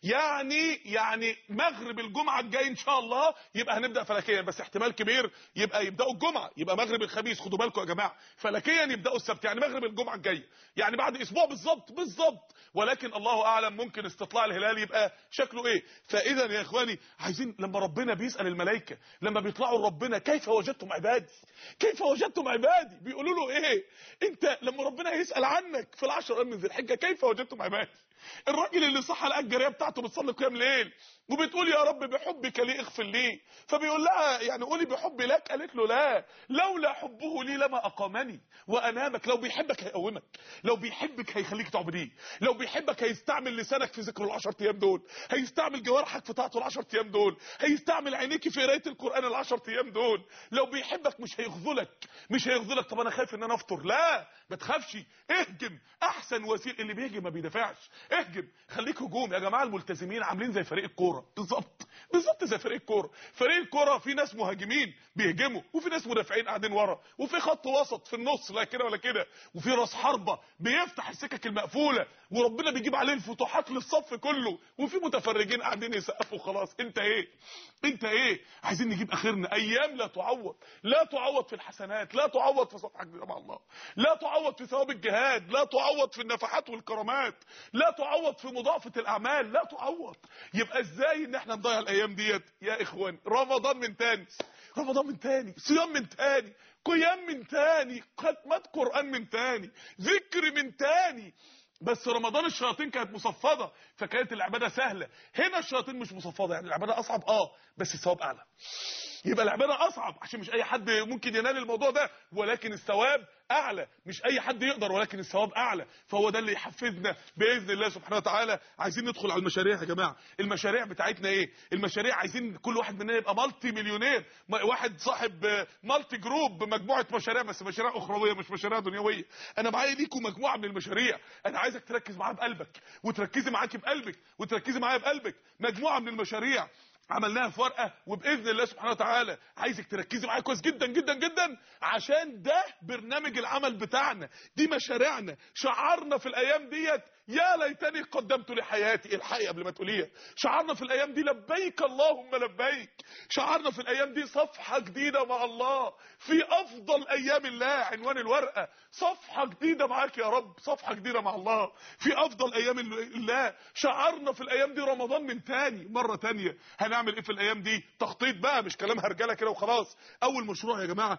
يعني يعني مغرب الجمعه الجاي ان شاء الله يبقى هنبدا فلكيا، بس احتمال كبير يبقى يبداوا الجمعه، يبقى مغرب الخميس. خدوا بالكم يا جماعه، فلكيا يبداوا السبت، يعني مغرب الجمعه الجايه، يعني بعد اسبوع بالظبط بالظبط، ولكن الله اعلم ممكن استطلاع الهلال يبقى شكله ايه. فاذا يا اخواني عايزين لما ربنا بيسال الملائكه لما بيطلعوا لربنا كيف وجدتم عبادي، كيف وجدتم عبادي، بيقولوا له ايه؟ انت لما ربنا يسال عنك في العشر ايام من ذي الحجه كيف وجدتم عبادي، الراجل اللي صح لقى الجاريه بتاعته بتصلي قيام ليل وبتقول يا رب بحبك لي اغفر لي، فبيقول لها يعني قولي بحبي لك، قالت له لا، لولا حبه لي لما اقامني وانامك. لو بيحبك هيقومك، لو بيحبك هيخليك تعبديه، لو بيحبك هيستعمل لسانك في ذكر العشر ايام دول، هيستعمل جوارحك في طاعته العشر ايام دول، هيستعمل عينيك في قرايه القران العشر ايام دول. لو بيحبك مش هيخذلك، مش هيخذلك. طب انا خايف ان انا افطر، لا ما تخافش، اهجم. احسن وسيله، اللي بيهجم ما بيدافعش، اهجم خليك هجوم. يا جماعه الملتزمين عاملين زي فريق الكوره بالظبط بالظبط، زي فريق الكوره. فريق الكوره في ناس مهاجمين بيهجموا، وفي ناس مدافعين قاعدين ورا، وفي خط وسط في النص لا كده ولا كده، وفي راس حربه بيفتح السكك المقفوله وربنا بيجيب عليه الفتوحات للصف كله، وفي متفرجين قاعدين يسقفوا خلاص. انت ايه؟ انت ايه؟ عايزين نجيب اخرنا. ايام لا تعوض، لا تعوض في الحسنات، لا تعوض في صفحه جديده مع الله، لا تعوض في ثواب الجهاد، لا تعوض في النفحات والكرامات، لا تعوض في مضاعفه الاعمال، لا تعوض. يبقى ازاي ان احنا نضيع الايام ديت يا اخوان؟ رمضان من تاني، رمضان من تاني، صيام من تاني، قيام من تاني، ختمات قران من تاني، ذكر من تاني. بس رمضان الشياطين كانت مصفده فكانت العباده سهله، هنا الشياطين مش مصفده، يعني العباده اصعب اه بس الثواب اعلى. يبقى العباده اصعب عشان مش اي حد ممكن ينال الموضوع ده، ولكن الثواب اعلى. مش اي حد يقدر ولكن الثواب اعلى. فهو ده اللي يحفزنا باذن الله سبحانه وتعالى. عايزين ندخل على المشاريع يا جماعه. المشاريع بتاعتنا ايه؟ المشاريع عايزين كل واحد مننا يبقى مالتي مليونير، واحد صاحب مالتي جروب بمجموعه مشاريع، بس مشاريع اخرويه مش مشاريع دنيويه. انا معايا ليكم مجموعه من المشاريع، انا عايزك تركز معاها بقلبك وتركزي معاكي بقلبك وتركزي معايا بقلبك. مجموعه من المشاريع عملناها في ورقه، وباذن الله سبحانه وتعالى عايزك تركزي معايا كويس جدا جدا جدا، عشان ده برنامج العمل بتاعنا، دي مشاريعنا. شعارنا في الايام ديت يا ليتني قدمت لحياتي، الحقي قبل ما تقوليها. شعارنا في الايام دي لبيك اللهم لبيك. شعارنا في الايام دي صفحه جديده مع الله في افضل ايام الله. عنوان الورقه صفحه جديده معاك يا رب، صفحه جديده مع الله في افضل ايام الله. شعارنا في الايام دي رمضان من تاني، مره تانيه. هنعمل ايه في الايام دي؟ تخطيط بقى، مش كلام هرجله كده وخلاص. اول مشروع يا جماعه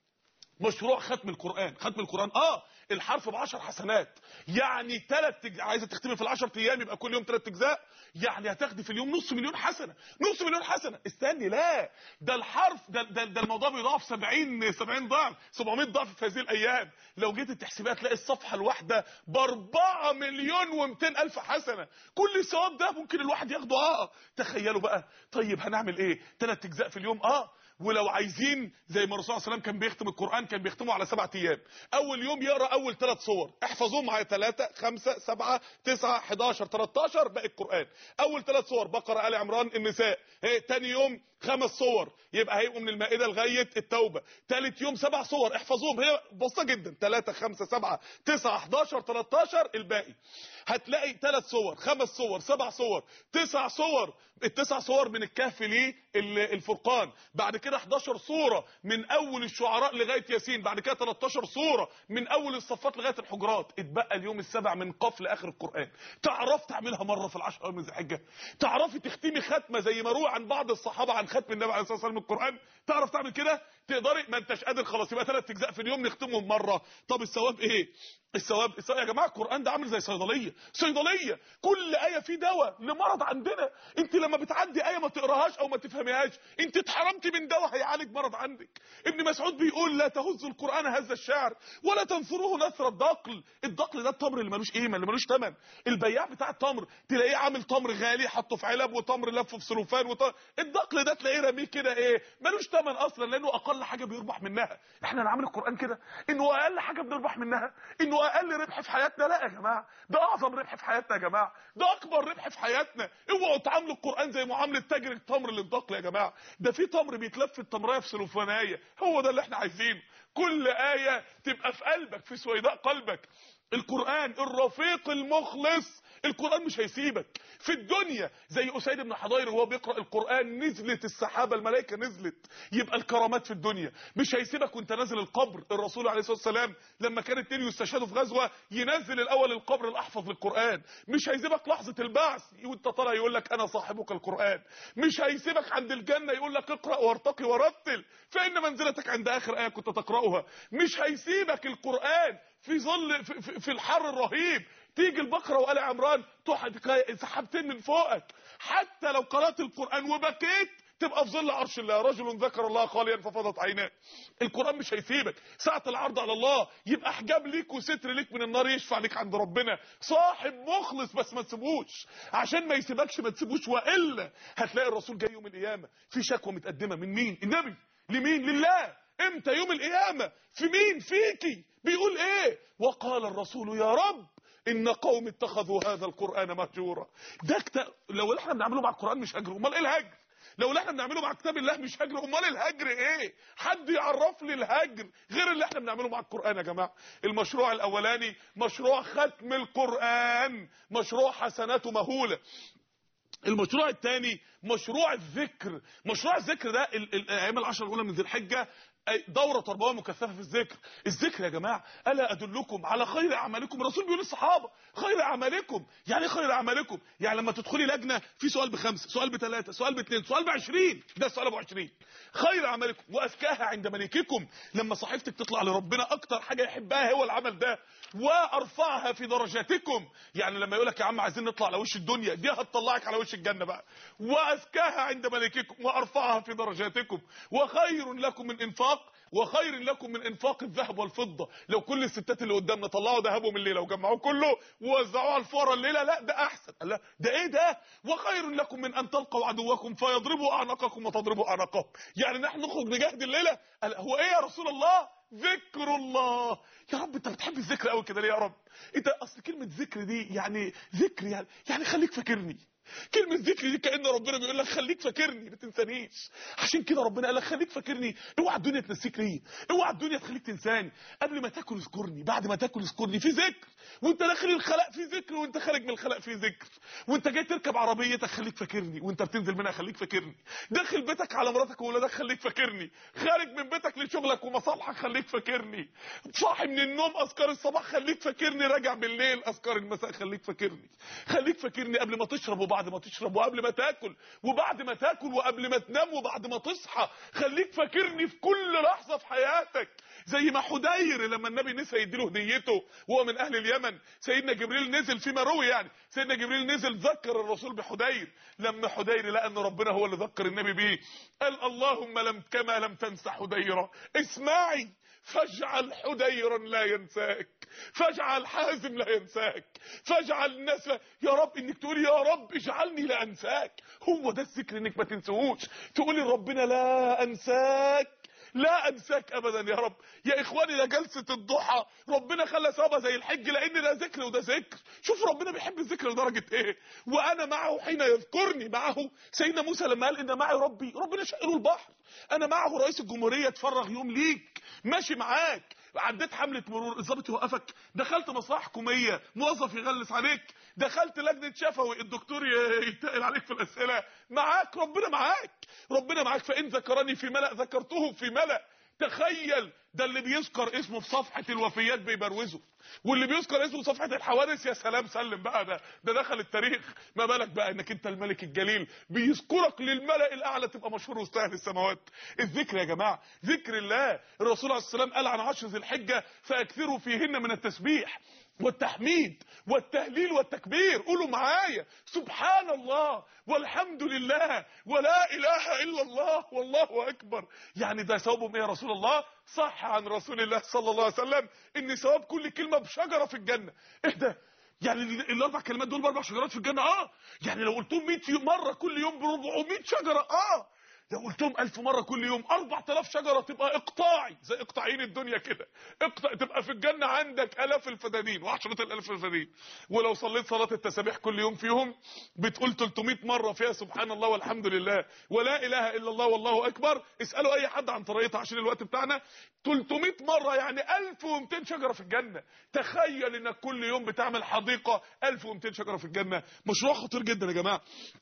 مشروع ختم القرآن. ختم القرآن اه الحرف بعشر حسنات، يعني ثلاث تج... عايزه تختمي في العشر ايام يبقى كل يوم ثلاث اجزاء، يعني هتاخدي في اليوم نص مليون حسنه. نص مليون حسنه، استني، لا ده الحرف ده ده, ده الموضوع بيضاعف سبعين سبعين ضعف، سبعمية ضعف في هذه الايام. لو جيت تحسبيها تلاقي الصفحه الواحده ب أربعة مليون ومئتين الف حسنه. كل الثواب ده ممكن الواحد ياخده. اه تخيلوا بقى. طيب هنعمل ايه؟ ثلاث اجزاء في اليوم. اه ولو عايزين زي ما الرسول صلى الله عليه وسلم كان بيختم القرآن، كان بيختمه على سبعة ايام. اول يوم يقرا اول ثلاث صور، احفظوهم معايا، ثلاثة خمسة سبعة تسعة حداشر تلتاشر باقي القرآن. اول ثلاث صور بقرة آل عمران النساء. ايه تاني يوم خمس صور يبقى هيبقوا من المائدة لغاية التوبة. ثالث يوم سبع صور احفظوهم، هي بسيطة جدا، ثلاثة خمسة سبعة تسعة حداشر تلتاشر الباقي. هتلاقي ثلاث صور، خمس صور، سبع صور، تسع صور. التسع صور من الكهف ليه الفرقان، بعد كده حداشر صورة من اول الشعراء لغاية ياسين، بعد كده تلتاشر صورة من اول الصفات لغاية الحجرات. اتبقى اليوم السبع من قاف لاخر القرآن. تعرف تعملها مرة في العشر ايام من ذي الحجة؟ تعرفي تختمي ختمة زي ما روى عن بعض الصحابة عن ختم النبي عليه الصلاه والسلام القران؟ تعرف تعمل كده؟ تقدري؟ ما انتش قادر، خلاص يبقى ثلاث اجزاء في اليوم نختمهم مره. طب الثواب ايه؟ الثواب الثواب يا جماعه القران ده عامل زي صيدليه، صيدليه كل ايه فيه دواء لمرض عندنا. انت لما بتعدي ايه ما تقراهاش او ما تفهميهاش انت اتحرمتي من دواء هيعالج مرض عندك. ابن مسعود بيقول لا تهزوا القران هز الشعر ولا تنثروه نثر الدقل. الدقل ده التمر اللي ملوش قيمه، اللي ملوش ثمن. البياع بتاع التمر تلاقيه عامل تمر غالي حطه في علب، وتمر لفه في سلوفان، وتمر الدقل ده تلاقيه رميه كده ايه ملوش ثمن اصلا، لانه اقل حاجه بيربح منها. احنا نعمل القران كده انه اقل حاجه بنربح منها، انه اقل ربح في حياتنا. لا يا جماعه، ده اعظم ربح في حياتنا يا جماعه، ده اكبر ربح في حياتنا. اوعوا تعاملوا القران زي معامله تاجر التمر اللي الدقل يا جماعه. ده في تمر بيتلف التمرايه في سلوفانيه، هو ده اللي احنا عايزينه. كل ايه تبقى في قلبك، في سويداء قلبك. القرآن الرفيق المخلص. القرآن مش هيسيبك في الدنيا. زي أسيد بن حضير وهو بيقرأ القرآن نزلت السحابة، الملائكة نزلت. يبقى الكرامات في الدنيا. مش هيسيبك وانت نازل القبر. الرسول عليه الصلاة والسلام لما كان اتنين يستشهدوا في غزوة ينزل الأول القبر الأحفظ للقرآن. مش هيسيبك لحظة البعث وانت طالع يقول لك أنا صاحبك القرآن. مش هيسيبك عند الجنة يقول لك اقرأ وارتقي ورتل فإن منزلتك عند آخر آية كنت تقرأها. مش هيسيبك القرآن في ظل في, في, في الحر الرهيب. تيجي البقرة وآل عمران تحت سحابتين من فوقك. حتى لو قرأت القرآن وبكيت تبقى في ظل عرش الله. رجل ذكر الله خاليا ففاضت عيناه. القرآن مش هيسيبك. ساعة العرض على الله يبقى حجاب ليك وستر ليك من النار، يشفع ليك عند ربنا. صاحب مخلص بس ما تسيبوش. عشان ما يسيبكش ما تسيبوش، وإلا هتلاقي الرسول جاي يوم القيامة في شكوى متقدمة من مين؟ النبي. لمين؟ لله. امتى؟ يوم القيامة. في مين؟ فيكي. بيقول ايه؟ وقال الرسول يا رب ان قوم اتخذوا هذا القرآن مهجورا. ده كتاب لو اللي احنا بنعمله مع القرآن مش هجر، امال ايه الهجر؟ لو اللي احنا بنعمله مع كتاب الله مش هجر، امال الهجر ايه؟ حد يعرف لي الهجر غير اللي احنا بنعمله مع القرآن يا جماعه. المشروع الاولاني مشروع ختم القرآن، مشروع حسناته مهولة. المشروع الثاني مشروع الذكر. مشروع الذكر ده الايام العشر الاولى من ذي الحجه دورة تربوية مكثفة في الذكر. الذكر يا جماعة ألا أدلكم على خير أعمالكم. الرسول بيقول للصحابة خير أعمالكم. يعني خير أعمالكم يعني لما تدخلي لجنة في سؤال بخمسة، سؤال بثلاثة، سؤال باثنين، سؤال بعشرين، ده السؤال أبو عشرين. خير أعمالكم وأزكاها عند ملككم. لما صحيفتك تطلع لربنا أكتر حاجة يحبها هو العمل ده. وأرفعها في درجاتكم. يعني لما يقولك يا عم عايزين نطلع على وش الدنيا، دي هتطلعك على وش الجنة بقى. وأزكاها عند ملككم وأرفعها في درجاتكم. وخير لكم من إنفاق وخير لكم من انفاق الذهب والفضه. لو كل الستات اللي قدامنا طلعوا ذهبهم الليله وجمعوه كله ووزعوه على الفقراء الليله، لا ده احسن. لا ده ايه ده؟ وخير لكم من ان تلقوا عدوكم فيضربوا اعناقكم وتضربوا اعناقهم. يعني نحن نخرج نجاهد الليله. هو ايه يا رسول الله؟ ذكر الله. يا رب انت بتحب الذكر قوي كده ليه يا رب؟ انت اصل كلمه ذكر دي يعني ذكر يعني يعني خليك فاكرني. كلمة ذكر دي كأن ربنا بيقول لك خليك فاكرني ما تنسانيش. عشان كده ربنا قال لك خليك فاكرني. اوعى الدنيا تنسيك ليه؟ اوعى الدنيا تخليك تنساني. قبل ما تاكل اذكرني، بعد ما تاكل اذكرني. في ذكر وانت داخل الخلاء، في ذكر وانت خارج من الخلاء، في ذكر وانت جاي تركب عربيتك خليك فاكرني، وانت بتنزل منها خليك فاكرني، داخل بيتك على مراتك واولادك خليك فاكرني، خارج من بيتك لشغلك ومصالحك خليك فاكرني، صاحي من النوم اذكار الصباح خليك فاكرني، راجع بالليل اذكار المساء خليك فاكرني. خليك فاكرني قبل ما تشرب وبعد ما تشرب، وقبل ما تاكل وبعد ما تاكل، وقبل ما تنام وبعد ما تصحى. خليك فاكرني في كل لحظه في حياتك. زي ما حدير لما النبي نسى يديله هديته وهو من اهل اليمن، سيدنا جبريل نزل فيما روي يعني سيدنا جبريل نزل ذكر الرسول بحدير. لما حدير لقى ان ربنا هو اللي ذكر النبي بيه قال اللهم لم كما لم تنس حديرا اسمعي فاجعل حديرا لا ينساك، فاجعل حازم لا ينساك، فاجعل الناس لا... يا رب انك تقولي يا رب اجعلني لا انساك. هو ده الذكر، انك ما تنسوش. تقولي ربنا لا انساك، لا انساك ابدا يا رب. يا اخواني ده جلسه الضحى ربنا خلى ثوابها زي الحج، لان ده ذكر وده ذكر. شوف ربنا بيحب الذكر لدرجه ايه. وانا معه حين يذكرني. معه سيدنا موسى لما قال ان معي ربي، ربنا شق له البحر. انا معه رئيس الجمهوريه تفرغ يوم ليك، ماشي معاك. عديت حمله مرور الضابط يوقفك، دخلت مصلحه حكوميه موظف يغلس عليك، دخلت لجنه شفوي الدكتور يتقل عليك في الاسئله، معاك ربنا، معاك ربنا معاك. فان ذكرني في ملأ ذكرته في ملأ. تخيل ده اللي بيذكر اسمه في صفحه الوفيات بيبروزه، واللي بيذكر اسمه صفحه الحوادث يا سلام سلم بقى، ده ده دخل التاريخ. ما بالك بقى انك انت الملك الجليل بيذكرك للملأ الاعلى تبقى مشهور وسط اهل السماوات. الذكر يا جماعه ذكر الله. الرسول عليه السلام قال عن عشر ذي الحجه فاكثروا فيهن من التسبيح والتحميد والتهليل والتكبير. قولوا معايا سبحان الله والحمد لله ولا اله الا الله والله اكبر. يعني ده ثوابهم ايه يا رسول الله؟ صح عن رسول الله صلى الله عليه وسلم ان ثواب كل كلمه بشجره في الجنه. ايه ده؟ يعني الاربع كلمات دول باربع شجرات في الجنه. اه يعني لو قلتهم مية مره كل يوم ب أربعمية شجره. اه لو قلتهم ألف مرة كل يوم أربعة آلاف شجرة تبقى إقطاعي زي إقطاعين الدنيا كده. اقطع تبقى في الجنة عندك آلاف الفدانين وعشرة الآلاف الفدانين. ولو صليت صلاة التسابيح كل يوم فيهم بتقول ثلاثمية مرة فيها سبحان الله والحمد لله ولا إله إلا الله والله أكبر. اسألوا أي حد عن طريقتها عشان الوقت بتاعنا. ثلاثمية مرة يعني ألف ومئتين شجرة في الجنة. تخيل إنك كل يوم بتعمل حديقة ألف ومئتين شجرة في الجنة. مشروع خطير جدا يا جماعة.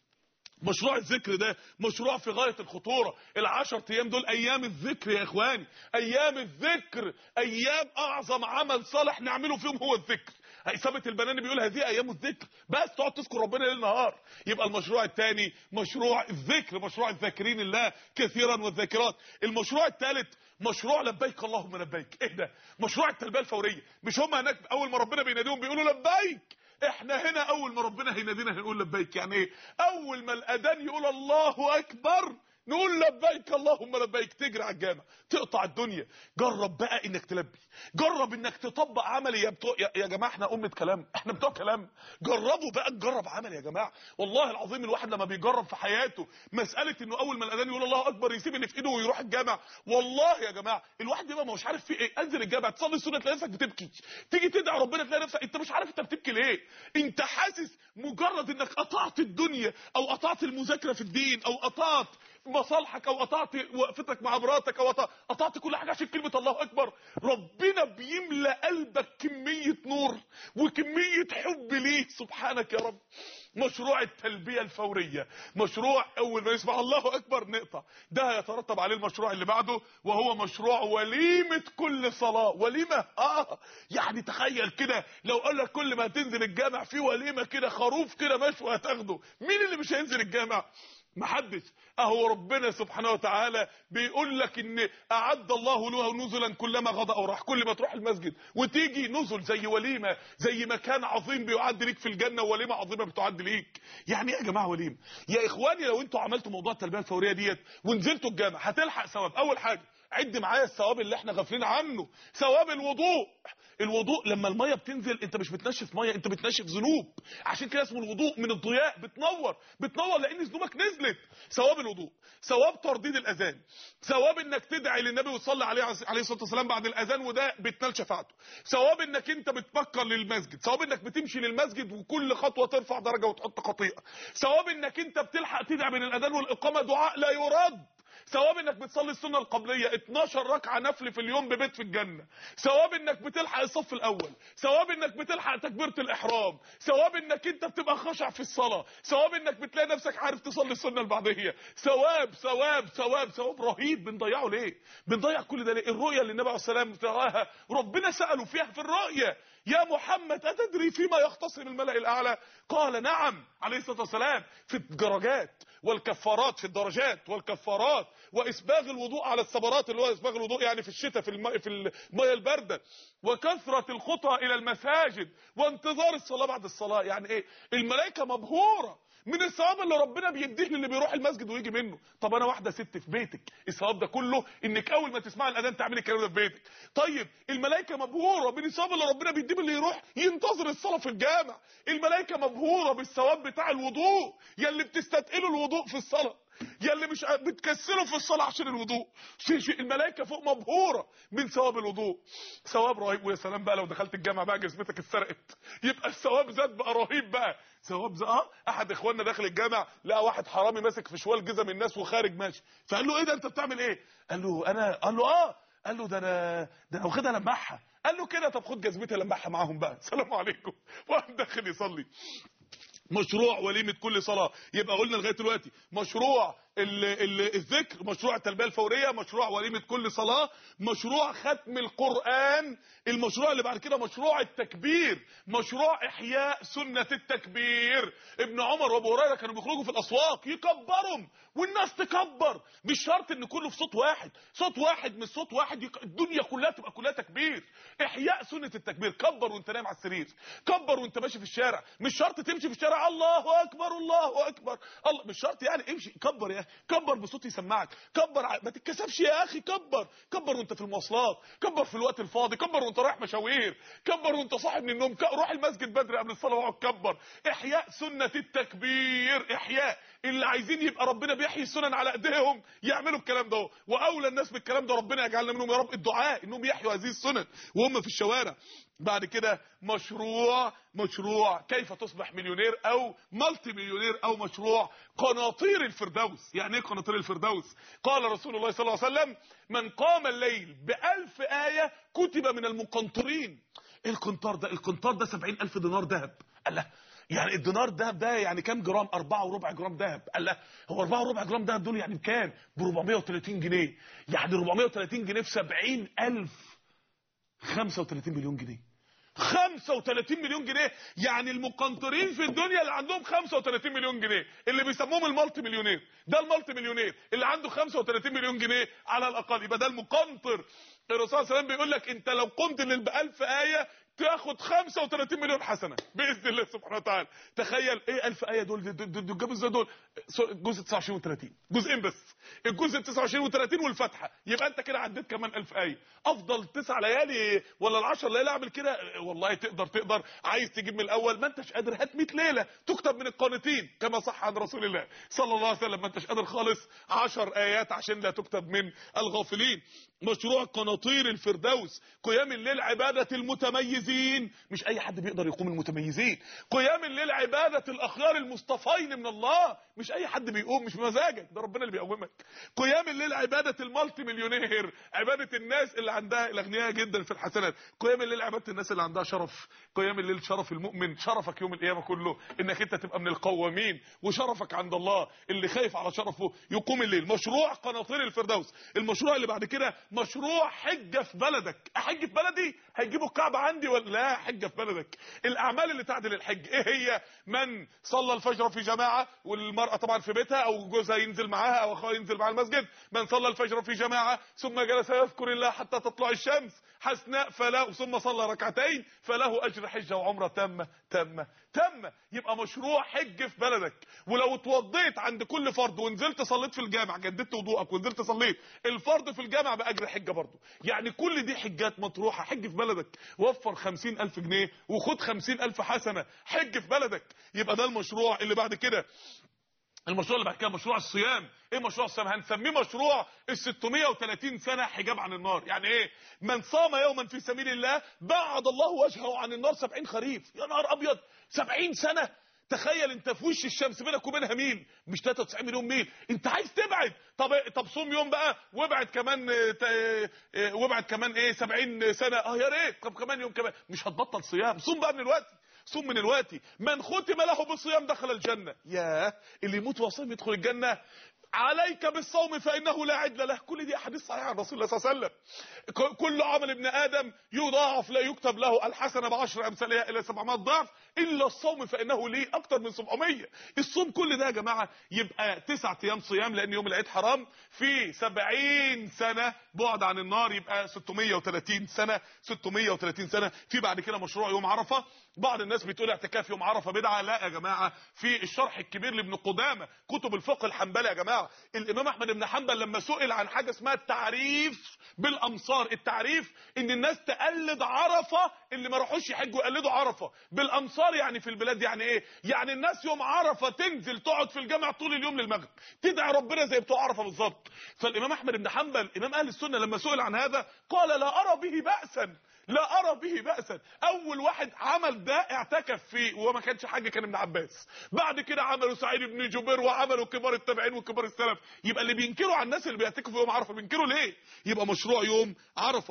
مشروع الذكر ده مشروع في غاية الخطورة. العشر ايام دول ايام الذكر يا اخواني، ايام الذكر، ايام اعظم عمل صالح نعمله فيهم هو الذكر. ثابت البناني بيقول هذه ايام الذكر، بس تقعد تذكر ربنا ليل نهار. يبقى المشروع الثاني مشروع الذكر، مشروع الذاكرين الله كثيرا والذاكرات. المشروع الثالث مشروع لبيك اللهم لبيك. ايه ده؟ مشروع التلبية الفورية. مش هم هناك اول ما ربنا بيناديهم بيقولوا لبيك؟ احنا هنا اول ما ربنا هينادينا هنقول لبيك. يعني ايه؟ اول ما الاذان يقول الله اكبر نقول لبيك اللهم لبيك، تجري على الجامع تقطع الدنيا. جرب بقى انك تلبي، جرب انك تطبق عملي يا بتوع يا, يا جماعه. احنا امه كلام، احنا بتوع كلام. جربوا بقى تجرب عمل يا جماعه. والله العظيم الواحد لما بيجرب في حياته مساله انه اول ما الاذان يقول الله اكبر يسيب اللي في ايده ويروح الجامع، والله يا جماعه الواحد بيبقى مش عارف في ايه. انزل الجامع تصلي السنه تلاقي نفسك بتبكي، تيجي تدعي ربنا تلاقي نفسك انت مش عارف انت بتبكي ليه. انت حاسس مجرد انك قطعت الدنيا او قطعت المذاكره في الدين او قطعت مصالحك او قطعت وقفتك مع مراتك او قطعت كل حاجه عشان كلمه الله اكبر، ربنا بيملى قلبك كميه نور وكميه حب ليه سبحانك يا رب. مشروع التلبيه الفوريه، مشروع اول ما نسمع الله اكبر نقطع. ده هيترتب عليه المشروع اللي بعده وهو مشروع وليمه كل صلاه. وليمه اه يعني تخيل كده لو قال لك كل ما تنزل الجامع في وليمه كده، خروف كده مشوي هتاخده. مين اللي مش هينزل الجامع؟ محدش. اهو ربنا سبحانه وتعالى بيقول لك ان اعد الله له نزلا كلما غدا او راح. كل ما تروح المسجد وتيجي نزل زي وليمه، زي مكان عظيم بيعد ليك في الجنه، ووليمه عظيمه بتعد ليك. يعني ايه يا جماعه وليمه؟ يا اخواني لو انتوا عملتوا موضوع التلبيه الفوريه ديت ونزلتوا الجامع هتلحق ثواب. اول حاجه عد معايا الثواب اللي احنا غافلين عنه، ثواب الوضوء. الوضوء لما الميه بتنزل انت مش بتنشف ميه، انت بتنشف ذنوب. عشان كده اسمه الوضوء من الضياء، بتنور بتنور لان ذنوبك نزلت. ثواب الوضوء، ثواب ترديد الاذان، ثواب انك تدعي للنبي وتصلي عليه عليه الصلاه والسلام بعد الاذان وده بتنال شفاعته، ثواب انك انت بتفكر للمسجد، ثواب انك بتمشي للمسجد وكل خطوه ترفع درجه وتحط خطيئه، ثواب انك انت بتلحق تدعي بين الاذان والاقامه دعاء لا يرد، ثواب انك بتصلي السنه القبليه اتناشر ركعه نفل في اليوم ببيت في الجنه، ثواب انك بتلحق الصف الاول، ثواب انك بتلحق تكبيره الاحرام، ثواب انك انت بتبقى خاشع في الصلاه، ثواب انك بتلاقي نفسك عارف تصلي السنه البعديه، ثواب ثواب ثواب ثواب رهيب. بنضيعه ليه؟ بنضيع كل ده ليه؟ الرؤيه اللي النبي عليه الصلاه والسلام تراها ربنا ساله فيها في الرؤيه يا محمد اتدري فيما يختصم الملأ الاعلى؟ قال نعم عليه الصلاه والسلام، في الدرجات والكفارات، في الدرجات والكفارات، واسباغ الوضوء على الثمرات اللي هو اسباغ الوضوء يعني في الشتاء في الماء في الميه البارده، وكثره الخطى الى المساجد وانتظار الصلاه بعد الصلاه. يعني ايه؟ الملائكه مبهوره من الثواب اللي ربنا بيديه للي بيروح المسجد ويجي منه. طب انا واحده ست في بيتك، الثواب ده كله انك اول ما تسمع الاذان تعملي الكلام ده في بيتك. طيب الملائكه مبهوره من الثواب اللي ربنا بيديه اللي يروح ينتظر الصلاه في الجامع. الملائكه مبهوره بالثواب بتاع الوضوء، يلي بتستثقلوا الوضوء في الصلاه، يلي مش بتكسلوا في الصلاه عشان الوضوء. الملائكه فوق مبهوره من ثواب الوضوء، ثواب رهيب. ويا سلام بقى لو دخلت الجامع بقى جزمتك اتسرقت، يبقى الثواب زاد بقى رهيب بقى. ثواب زاد. اه احد اخواننا داخل الجامع لقى واحد حرامي ماسك في شوال جزم الناس وخارج ماشي، فقال له ايه ده انت بتعمل ايه؟ قال له انا قال له اه قال له ده انا ده انا واخدها لمعها. قال له كده طب خد جزمتي لمعها معاهم بقى، سلام عليكم. وقام داخل يصلي. مشروع وليمه كل صلاه. يبقى قلنا لغايه دلوقتي مشروع ال ال الذكر، مشروع التلبيه الفوريه، مشروع وليمه كل صلاه، مشروع ختم القران. المشروع اللي بعد كده مشروع التكبير، مشروع احياء سنه التكبير. ابن عمر وابو هريره كانوا بيخرجوا في الاسواق يكبرهم والناس تكبر، مش شرط ان كله في صوت واحد، صوت واحد مش صوت واحد، يك... الدنيا كلها تبقى كلها تكبير. احياء سنه التكبير، كبر وانت نايم على السرير، كبر وانت ماشي في الشارع، مش شرط تمشي في الشارع الله اكبر الله اكبر الله، مش شرط يعني، امشي كبر يا اخي، كبر بصوت يسمعك، كبر ع... ما تتكسفش يا اخي، كبر كبر وانت في المواصلات، كبر في الوقت الفاضي، كبر وانت رايح مشاوير، كبر وانت صاحي من النوم، ك... روح المسجد بدري قبل الصلاه واقعد كبر. احياء سنه التكبير، احياء. اللي عايزين يبقى ربنا بيحيي السنن على ايديهم يعملوا الكلام ده، واولى الناس بالكلام ده ربنا يجعلنا منهم يا رب، الدعاء انهم يحيوا هذه السنن وهم في الشوارع. بعد كده مشروع مشروع كيف تصبح مليونير او مالتي مليونير، او مشروع قناطير الفردوس. يعني ايه قناطير الفردوس؟ قال رسول الله صلى الله عليه وسلم: من قام الليل بألف آية كتب من المقنطرين. ايه القنطار ده؟ القنطار ده سبعين ألف دينار ذهب. الله، يعني الدينار دهب ده يعني كام جرام؟ أربعة وربع جرام دهب. قال لا، هو أربعة وربع جرام دهب دول يعني بكام؟ ب أربعمائة وثلاثين جنيه. يعني أربعمائة وثلاثين جنيه في سبعين ألف، خمسة وثلاثين مليون جنيه. خمسة وثلاثين مليون جنيه. يعني المقنطرين في الدنيا اللي عندهم خمسة وثلاثين مليون جنيه، اللي بيسموهم المالتي مليونير، ده المالتي مليونير اللي عنده خمسة وثلاثين مليون جنيه على الاقل، يبقى ده المقنطر. الرسول صلى الله عليه وسلم بيقول لك انت لو قمت لل ألف آية تاخد خمسة وثلاثين مليون حسنه باذن الله سبحانه وتعالى. تخيل ايه ألف آية دول؟ دول جابوا ازاي دول؟ جزء تسعة وعشرين و30، جزئين بس، الجزء تسعة وعشرين و30 والفتحه، يبقى انت كده عديت كمان ألف آية. افضل تسع ليالي ولا العشر ليالي اعمل كده؟ والله تقدر تقدر. عايز تجيب من الاول ما انتش قادر، هات مئة ليله تكتب من القانتين كما صح عن رسول الله صلى الله عليه وسلم. ما انتش قادر خالص، عشر ايات عشان لا تكتب من الغافلين. مشروع قناطير الفردوس، قيام الليل عباده المتميزين، مش اي حد بيقدر يقوم المتميزين. قيام الليل عباده الاخيار المصطفين من الله، مش اي حد بيقوم، مش بمزاجك، ده ربنا اللي بيقومك. قيام الليل عباده المالتي مليونير، عباده الناس اللي عندها الاغنياء جدا في الحسنات. قيام الليل عباده الناس اللي عندها شرف. قيام الليل شرف المؤمن، شرفك يوم القيامه كله انك انت تبقى من القوامين، وشرفك عند الله اللي خايف على شرفه يقوم الليل. مشروع قناطير الفردوس. المشروع اللي بعد كده مشروع حجه في بلدك. احج في بلدي؟ هيجيبوا الكعبه عندي ولا لا؟ حجه في بلدك. الاعمال اللي تعدل الحج ايه هي؟ من صلى الفجر في جماعه، والمراه طبعا في بيتها او جوزها ينزل معاها او اخوها ينزل مع المسجد. من صلى الفجر في جماعه ثم جلس يذكر الله حتى تطلع الشمس حسناء فله، ثم صلى ركعتين فله اجر حجه وعمره تامه تامه تامه. يبقى مشروع حج في بلدك. ولو اتوضيت عند كل فرض ونزلت صليت في الجامع، جددت وضوءك ونزلت صليت الفرض في الجامع باجر حجه برضه. يعني كل دي حجات مطروحه. حج في بلدك، وفر خمسين ألف جنيه وخد خمسين ألف حسنه. حج في بلدك. يبقى ده المشروع اللي بعد كده. المشروع اللي بعد كده مشروع الصيام. ايه مشروع الصيام؟ هنسميه مشروع ال ستمائة وثلاثين سنه حجاب عن النار. يعني ايه؟ من صام يوما في سبيل الله بعد الله وجهه عن النار سبعين خريف. يا نهار ابيض، سبعين سنه. تخيل انت في وش الشمس بينك وبينها ميل، مش ثلاثة وتسعين مليون ميل، انت عايز تبعد. طب طب صوم يوم بقى وابعد كمان، وابعد كمان ايه سبعين سنه. اه يا ريت. طب كمان يوم كمان. مش هتبطل صيام. صوم بقى من الوقت، صوم من الوقت. من ختم له بالصيام دخل الجنه. ياه، اللي يموت وصيام يدخل الجنه. عليك بالصوم فانه لا عدل له. كل دي احاديث صحيحه عن رسول الله صلى الله عليه وسلم. كل عمل ابن ادم يضاعف، لا يكتب له الحسنه بعشر امثالها الى سبعمائة ضعف الا الصوم فانه لي اكتر من سبعمائة. الصوم كل ده يا جماعه يبقى تسعة ايام صيام، لان يوم العيد حرام، في سبعين سنه بعد عن النار، يبقى ستمائة وثلاثين سنه. ستمائة وثلاثين سنه. في بعد كده مشروع يوم عرفه. بعض الناس بتقول اعتكاف يوم عرفه بدعه. لا يا جماعه، في الشرح الكبير لابن قدامه، كتب الفقه الحنبلي يا جماعه، الامام احمد بن حنبل لما سئل عن حاجه اسمها التعريف بالامصار. التعريف ان الناس تقلد عرفه، اللي ما راحوش يحجوا يقلدوا عرفه بالامصار. يعني في البلاد. يعني ايه؟ يعني الناس يوم عرفه تنزل تقعد في الجامع طول اليوم للمغرب، تدعي ربنا زي بتوع عرفه بالظبط. فالامام احمد بن حنبل امام اهل السنه لما سئل عن هذا قال لا ارى به باسا، لا ارى به باسا. اول واحد عمل ده اعتكف فيه، وما كانش حاجه، كان ابن عباس. بعد كده عملوا سعيد بن جبير، وعملوا كبار التابعين وكبار السلف. يبقى اللي بينكروا على الناس اللي بيعتكفوا يوم عرفه بينكروا ليه؟ يبقى مشروع يوم عرفه.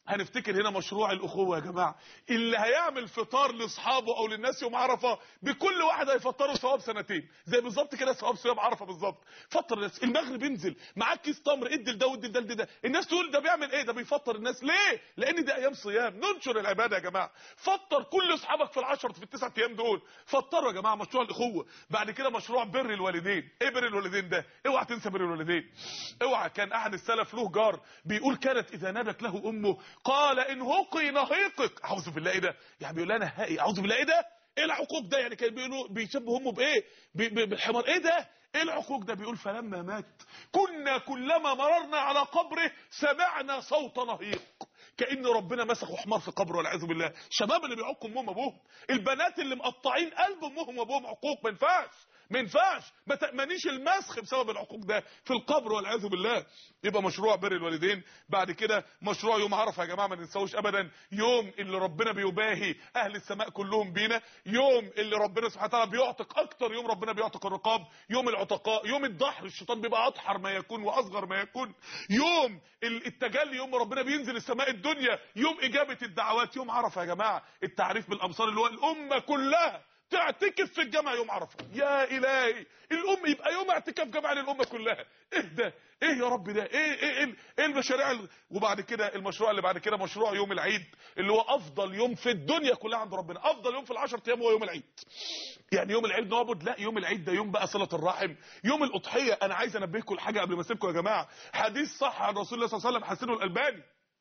هنفتكر هنا مشروع الاخوه يا جماعه، اللي هيعمل فطار لاصحابه او للناس يوم عرفه بكل واحد هيفطره ثواب سنتين، زي بالظبط كده ثواب صيام عرفه بالظبط. فطر الناس، المغرب انزل معاك كيس تمر، ادي لده وادي لده ده، الناس تقول ده بيعمل ايه؟ ده بيفطر الناس. ليه؟ لان دي ايام صيام، ننشر العباده يا جماعه. فطر كل اصحابك في العشر في التسع ايام دول، فطروا يا جماعه. مشروع الاخوه. بعد كده مشروع بر الوالدين. ايه بر الوالدين ده؟ اوعى تنسى بر الوالدين، اوعى. كان احد السلف له جار بيقول كانت اذا نادت له امه قال ان هقي نهيقك. اعوذ بالله، ايه ده؟ يعني بيقول لها نهائي، اعوذ بالله، ايه ده؟ ايه العقوق ده؟ يعني كان بيقولوا بيشبه امه بايه؟ بالحمار. ايه ده؟ ايه العقوق ده؟ بيقول فلما مات كنا كلما مررنا على قبره سمعنا صوت نهيق، كأن ربنا مسخوا حمار في قبره والعياذ بالله. الشباب اللي بيعقوا امهم وابوهم، البنات اللي مقطعين قلب امهم وابوهم، عقوق ما ينفعش، ما ينفعش. ما تأمنيش المسخ بسبب العقوق ده في القبر والعياذ بالله. يبقى مشروع بر الوالدين. بعد كده مشروع يوم عرفه يا جماعه، ما ننساوش ابدا. يوم اللي ربنا بيباهي اهل السماء كلهم بينا، يوم اللي ربنا سبحانه وتعالى بيعتق اكتر يوم ربنا بيعتق الرقاب، يوم العتقاء، يوم الدحر، الشيطان بيبقى اضحر ما يكون واصغر ما يكون، يوم التجلي، يوم ربنا بينزل السماء الدنيا، يوم اجابه الدعوات. يوم عرفه يا جماعه التعريف بالامصار اللي هو الامه كلها تعتكف في الجامع يوم عرفه. يا الهي، الام يبقى يوم اعتكاف جامع للامه كلها. ايه ده؟ ايه يا رب ده؟ ايه ايه ايه, إيه المشاريع ال... وبعد كده المشروع اللي بعد كده مشروع يوم العيد، اللي هو افضل يوم في الدنيا كلها عند ربنا. افضل يوم في العشر ايام هو يوم العيد. يعني يوم العيد نعبد؟ لا، يوم العيد ده يوم بقى صله الرحم، يوم الاضحيه. انا عايز انبهكم لحاجه قبل ما اسيبكم يا جماعه. حديث صح عن رسول الله صلى الله عليه وسلم حسنه الالباني،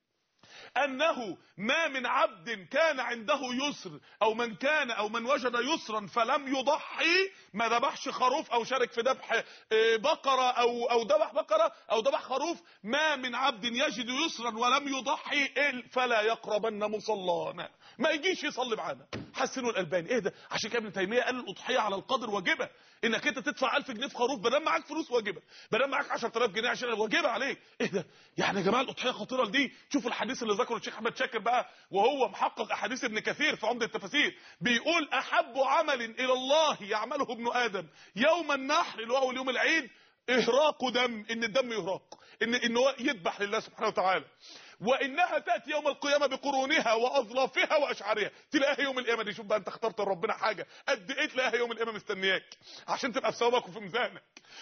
انه ما من عبد كان عنده يسر، او من كان او من وجد يسرا فلم يضحي، ما ذبحش خروف او شارك في ذبح بقره او او ذبح بقره او ذبح خروف، ما من عبد يجد يسرا ولم يضحي فلا يقربن مصلانا، ما يجيش يصلي معانا. حسنوا الالباني. ايه ده؟ عشان كده ابن تيميه قال الاضحيه على القدر واجبه، انك انت تدفع ألف جنيه في خروف بدل معاك فلوس واجبه، بدل معاك عشرة آلاف جنيه عشان واجبه عليك. ايه ده؟ يعني يا جماعه الاضحيه خطيره دي. شوفوا الحديث اللي ذكره الشيخ احمد شاكر بقى، وهو محقق احاديث ابن كثير في عمده التفاسير، بيقول احب عمل الى الله يعمله ابن ادم يوم النحر، اللي هو اول يوم العيد، اهراق دم، ان الدم يهراق، ان ان هو يذبح لله سبحانه وتعالى. وانها تاتي يوم القيامه بقرونها واظلافها واشعارها، تلاقيها يوم القيامه دي. شوف بقى انت اخترت ربنا حاجه قد ايه، تلاقيها يوم القيامه مستنياك عشان تبقى في ثوابك وفي ميزانك.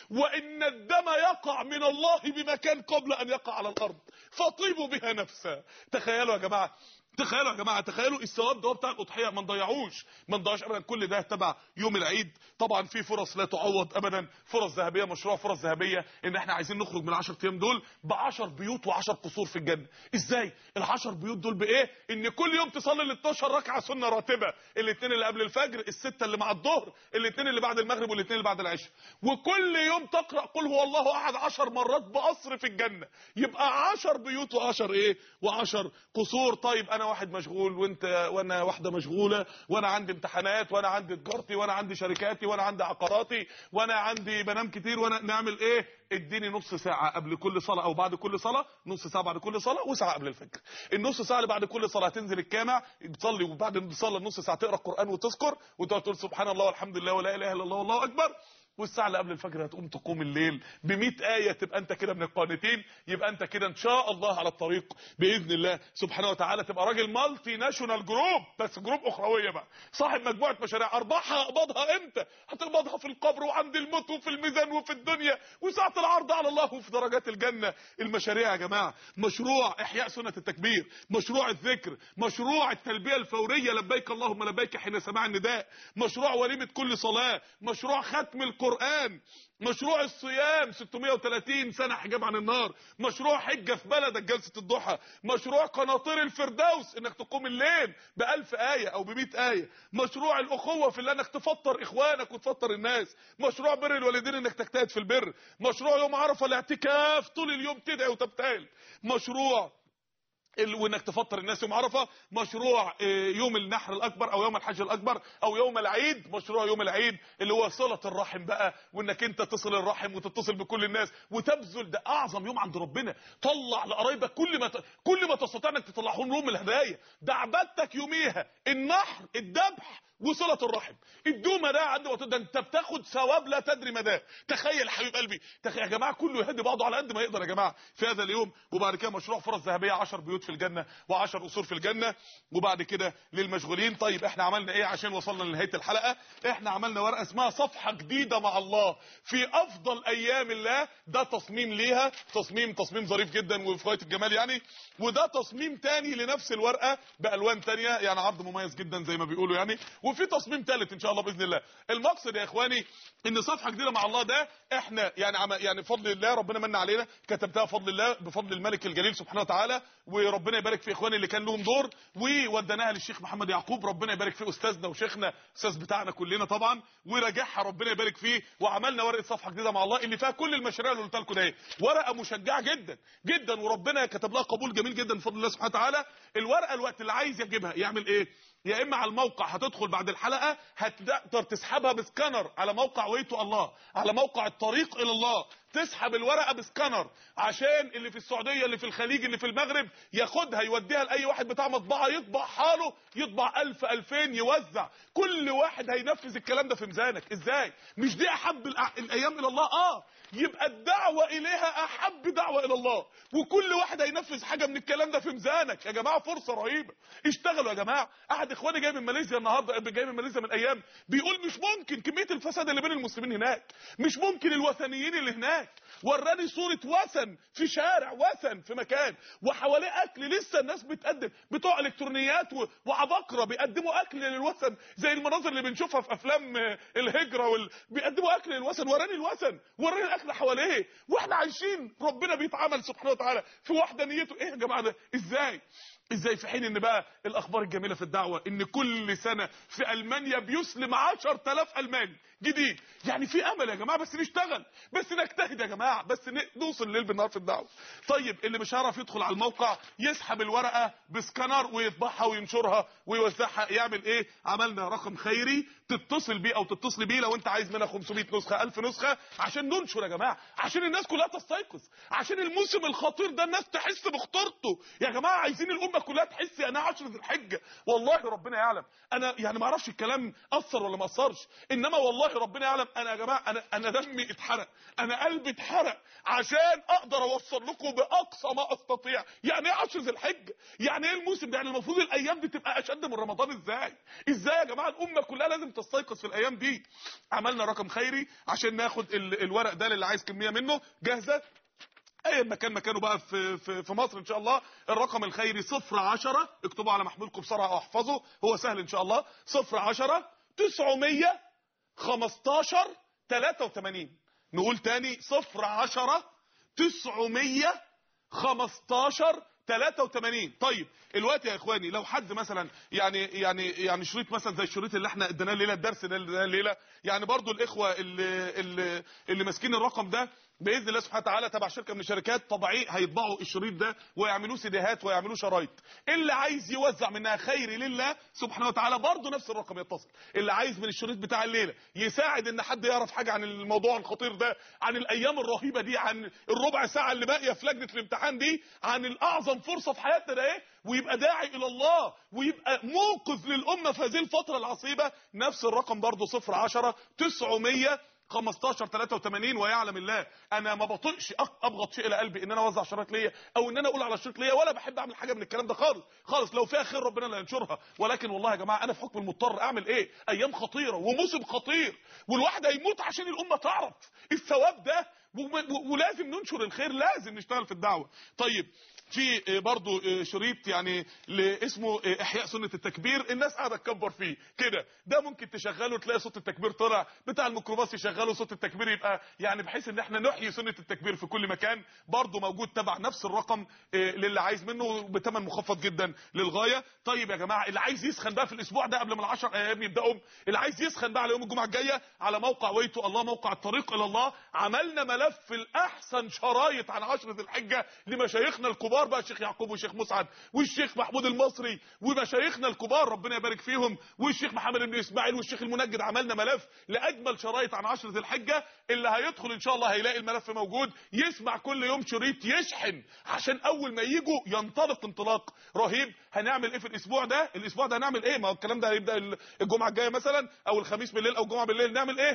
وان الدم يقع من الله بمكان قبل ان يقع على الارض فطيبوا بها نفسا. تخيلوا يا جماعه، تخيلوا يا جماعه، تخيلوا الثواب ده بتاع الاضحيه. ما نضيعوش، ما نضيعش ابدا. كل ده تبع يوم العيد. طبعا في فرص لا تعوض ابدا، فرص ذهبيه. مشروع فرص ذهبيه ان احنا عايزين نخرج من العشر ايام دول بعشر بيوت وعشر قصور في الجنه. ازاي العشر بيوت دول؟ بايه؟ ان كل يوم تصلي ال اتناشر ركعه سنه راتبه، الاثنين اللي قبل الفجر، السته اللي مع الظهر، الاثنين اللي بعد المغرب، والاثنين اللي بعد العشاء. وكل يوم تقرا قل هو الله احد عشر مرات بقصر في الجنه. يبقى عشر بيوت وعشر ايه؟ وعشر قصور. طيب انا واحد مشغول وانت وانا واحده مشغوله، وانا عندي امتحانات، وانا عندي تجارتي، وانا عندي شركاتي، وانا عندي عقاراتي، وانا عندي بنام كتير، وانا نعمل ايه؟ اديني نص ساعه قبل كل صلاه او بعد كل صلاه، نص ساعه بعد كل صلاه وساعه قبل الفجر. النص ساعه اللي بعد كل صلاه تنزل الجامع تصلي، وبعد ما تصلي النص ساعه تقرا القران وتذكر وتقعد تقول سبحان الله والحمد لله ولا اله الا الله والله اكبر. والساعه اللي قبل الفجر هتقوم تقوم الليل بمئة آية، تبقى انت كده من القانتين. يبقى انت كده ان شاء الله على الطريق باذن الله سبحانه وتعالى، تبقى راجل مالتي ناشونال جروب، بس جروب اخرويه بقى، صاحب مجموعه مشاريع. ارباحها اقبضها امتى؟ هتقبضها في القبر وعند الموت وفي الميزان وفي الدنيا وساعه العرض على الله وفي درجات الجنه. المشاريع يا جماعه، مشروع احياء سنه التكبير، مشروع الذكر، مشروع التلبيه الفوريه لبيك اللهم لبيك حين سماع النداء، مشروع وليمه كل صلاه، مشروع ختم القرآن، مشروع الصيام ستمائة وثلاثين سنة حجاب عن النار، مشروع حجة في بلدك جلسة الضحى، مشروع قناطير الفردوس انك تقوم الليل بألف آية او بمئة آية، مشروع الأخوة في الله انك تفطر اخوانك وتفطر الناس، مشروع بر الوالدين انك تجتهد في البر، مشروع يوم عرفة الاعتكاف طول اليوم تدعي وتبتهل، مشروع وانك تفطر الناس يوم عرفه، مشروع يوم النحر الاكبر او يوم الحج الاكبر او يوم العيد، مشروع يوم العيد اللي هو صله الرحم بقى، وانك انت تصل الرحم وتتصل بكل الناس وتبذل. ده اعظم يوم عند ربنا. طلع لقرايبك كل ما ت... كل ما تستطيع انك تطلعهم لهم الهدايا. ده عبادتك يوميها النحر، الذبح، وصله الرحم. الدومه ده عند وقت ده انت بتاخد ثواب لا تدري مداه. تخيل حبيب قلبي، تخيل يا جماعه، كله يهدي بعضه على قد ما يقدر يا جماعه في هذا اليوم. وبعد كده مشروع فرص ذهبيه عشر بيوت بيوت في الجنه وعشر قصور في الجنه. وبعد كده للمشغولين، طيب احنا عملنا ايه عشان وصلنا لنهايه الحلقه؟ احنا عملنا ورقه اسمها صفحه جديده مع الله في افضل ايام الله. ده تصميم ليها، تصميم تصميم ظريف جدا وفي غايه الجمال يعني. وده تصميم تاني لنفس الورقه بالوان تانيه، يعني عرض مميز جدا زي ما بيقولوا يعني. وفي تصميم ثالث ان شاء الله باذن الله. المقصد يا اخواني ان صفحه جديده مع الله ده احنا يعني عم يعني بفضل الله ربنا من علينا، كتبتها بفضل الله بفضل الملك الجليل سبحانه وتعالى. وربنا يبارك في اخواني اللي كان لهم دور، ووديناها للشيخ محمد يعقوب، ربنا يبارك في استاذنا وشيخنا، استاذ بتاعنا كلنا طبعا، وراجعها ربنا يبارك فيه. وعملنا ورقه صفحه جديده مع الله اللي فيها كل المشاريع اللي قلت لكم ده. ورقه مشجعه جدا جدا، وربنا كتب لها قبول جميل جدا بفضل الله سبحانه وتعالى. الورقه الوقت اللي عايز يجيبها يعمل ايه؟ يا اما على الموقع، هتدخل بعد الحلقه هتقدر تسحبها بسكانر على موقع ويتو الله، على موقع الطريق الى الله، تسحب الورقه بسكانر عشان اللي في السعوديه اللي في الخليج اللي في المغرب ياخدها يوديها لاي واحد بتاع مطبعه يطبع حاله، يطبع ألف ألفين يوزع. كل واحد هينفذ الكلام ده في ميزانك. ازاي؟ مش دي احب الايام الى الله؟ اه يبقى الدعوه اليها احب دعوه الى الله، وكل واحد هينفذ حاجه من الكلام ده في ميزانك. يا جماعه فرصه رهيبه، اشتغلوا يا جماعه. احد اخواني جاي من ماليزيا النهارده، جاي من ماليزيا من ايام، بيقول مش ممكن كميه الفساد اللي بين المسلمين هناك، مش ممكن الوثنيين اللي هناك. وراني صوره وثن في شارع، وثن في مكان وحواليه اكل لسه الناس بتقدم، بتوع الكترونيات وعباقره بيقدموا اكل للوثن زي المناظر اللي بنشوفها في افلام الهجره وال... بيقدموا اكل للوثن. وراني الوثن، وراني الاكل حواليه، واحنا عايشين ربنا بيتعامل سبحانه وتعالى في وحدانيته. ايه يا جماعه ده؟ ازاي؟ ازاي في حين ان بقى الاخبار الجميله في الدعوه ان كل سنه في المانيا بيسلم عشرة آلاف الماني جديد؟ يعني في امل يا جماعه، بس نشتغل، بس نجتهد يا جماعه، بس نوصل الليل بالنهار في الدعوه. طيب اللي مش هيعرف يدخل على الموقع يسحب الورقه بسكانر ويطبعها وينشرها ويوزعها. يعمل ايه؟ عملنا رقم خيري تتصل بيه او تتصل بيه لو انت عايز منها خمسمية نسخه ألف نسخه عشان ننشر يا جماعه، عشان الناس كلها تستيقظ، عشان الموسم الخطير ده الناس تحس بخطورته. يا جماعه عايزين الامه كلها تحس انا عشرة الحجه. والله ربنا يعلم، انا يعني ما اعرفش الكلام اثر ولا ما اثرش، انما والله ربنا يعلم انا يا جماعه انا انا دمي اتحرق، انا قلبي اتحرق عشان اقدر اوصل لكم باقصى ما استطيع. يعني ايه عشرة الحجه؟ يعني ايه الموسم ده؟ يعني المفروض الايام دي تبقى اشد من رمضان. ازاي؟ ازاي يا جماعه؟ الامه كلها لازم تستيقظ في الايام دي. عملنا رقم خيري عشان ناخد ال الورق ده اللي عايز كميه منه جاهزه اي مكان مكانه بقى في في في مصر ان شاء الله. الرقم الخيري صفر عشرة، اكتبوا على محمولكم بسرعه او احفظوا، هو سهل ان شاء الله. صفر عشرة تسعمية خمستاشر تلاتة وتمانين. نقول تاني صفر عشرة تسعمية خمستاشر تلاتة وتمانين. طيب الوقت يا اخواني لو حد مثلا يعني يعني يعني شريط مثلا زي الشريط اللي احنا اديناه الليله، الدرس ده اللي اديناه الليله، يعني برضو الاخوه اللي اللي, اللي ماسكين الرقم ده باذن الله سبحانه وتعالى تبع شركه من الشركات طبيعي هيطبعوا الشريط ده ويعملوه سيديهات ويعملوه شرايط. اللي عايز يوزع منها خيري لله سبحانه وتعالى برضو نفس الرقم يتصل. اللي عايز من الشريط بتاع الليله يساعد ان حد يعرف حاجه عن الموضوع الخطير ده، عن الايام الرهيبه دي، عن الربع ساعه اللي باقيه في لجنه الامتحان دي، عن الاعظم فرصه في حياتنا ده ايه، ويبقى داعي الى الله ويبقى منقذ للامه في هذه الفتره العصيبه، نفس الرقم برضو صفر عشرة تسعمية خمستاشر تلاتة وتمانين. ويعلم الله انا ما بطيقش ابغض شيء الى قلبي ان انا اوزع شرايط ليا او ان انا اقول على شريط ليا، ولا بحب اعمل حاجه من الكلام ده خالص خالص. لو فيها خير ربنا اللي هينشرها، ولكن والله يا جماعه انا في حكم المضطر اعمل ايه؟ ايام خطيره وموسم خطير، والواحد هيموت عشان الامه تعرف الثواب ده، ولازم ننشر الخير، لازم نشتغل في الدعوه. طيب في برضو شريط يعني اسمه احياء سنه التكبير، الناس قاعده تكبر فيه كده، ده ممكن تشغله تلاقي صوت التكبير طلع، بتاع الميكروباص يشغله صوت التكبير، يبقى يعني بحيث ان احنا نحيي سنه التكبير في كل مكان. برضو موجود تبع نفس الرقم للي عايز منه بثمن مخفض جدا للغايه. طيب يا جماعه اللي عايز يسخن بقى في الاسبوع ده قبل ما العشر ايام يبداوا، اللي عايز يسخن بقى على يوم الجمعه الجايه، على موقع ويتو الله، موقع الطريق الى الله، عملنا ملف الاحسن شرايط عن عشرة الحجه لمشايخنا الكبار بقى، الشيخ يعقوب والشيخ مسعد والشيخ محمود المصري ومشايخنا الكبار ربنا يبارك فيهم، والشيخ محمد بن اسماعيل والشيخ المنجد. عملنا ملف لاجمل شرايط عن عشرة الحجه، اللي هيدخل ان شاء الله هيلاقي الملف موجود، يسمع كل يوم شريط يشحن عشان اول ما يجوا ينطلق انطلاق رهيب. هنعمل ايه في الاسبوع ده؟ الاسبوع ده هنعمل ايه؟ ما هو الكلام ده هيبدا الجمعه الجايه مثلا او الخميس بالليل او الجمعه بالليل. نعمل ايه؟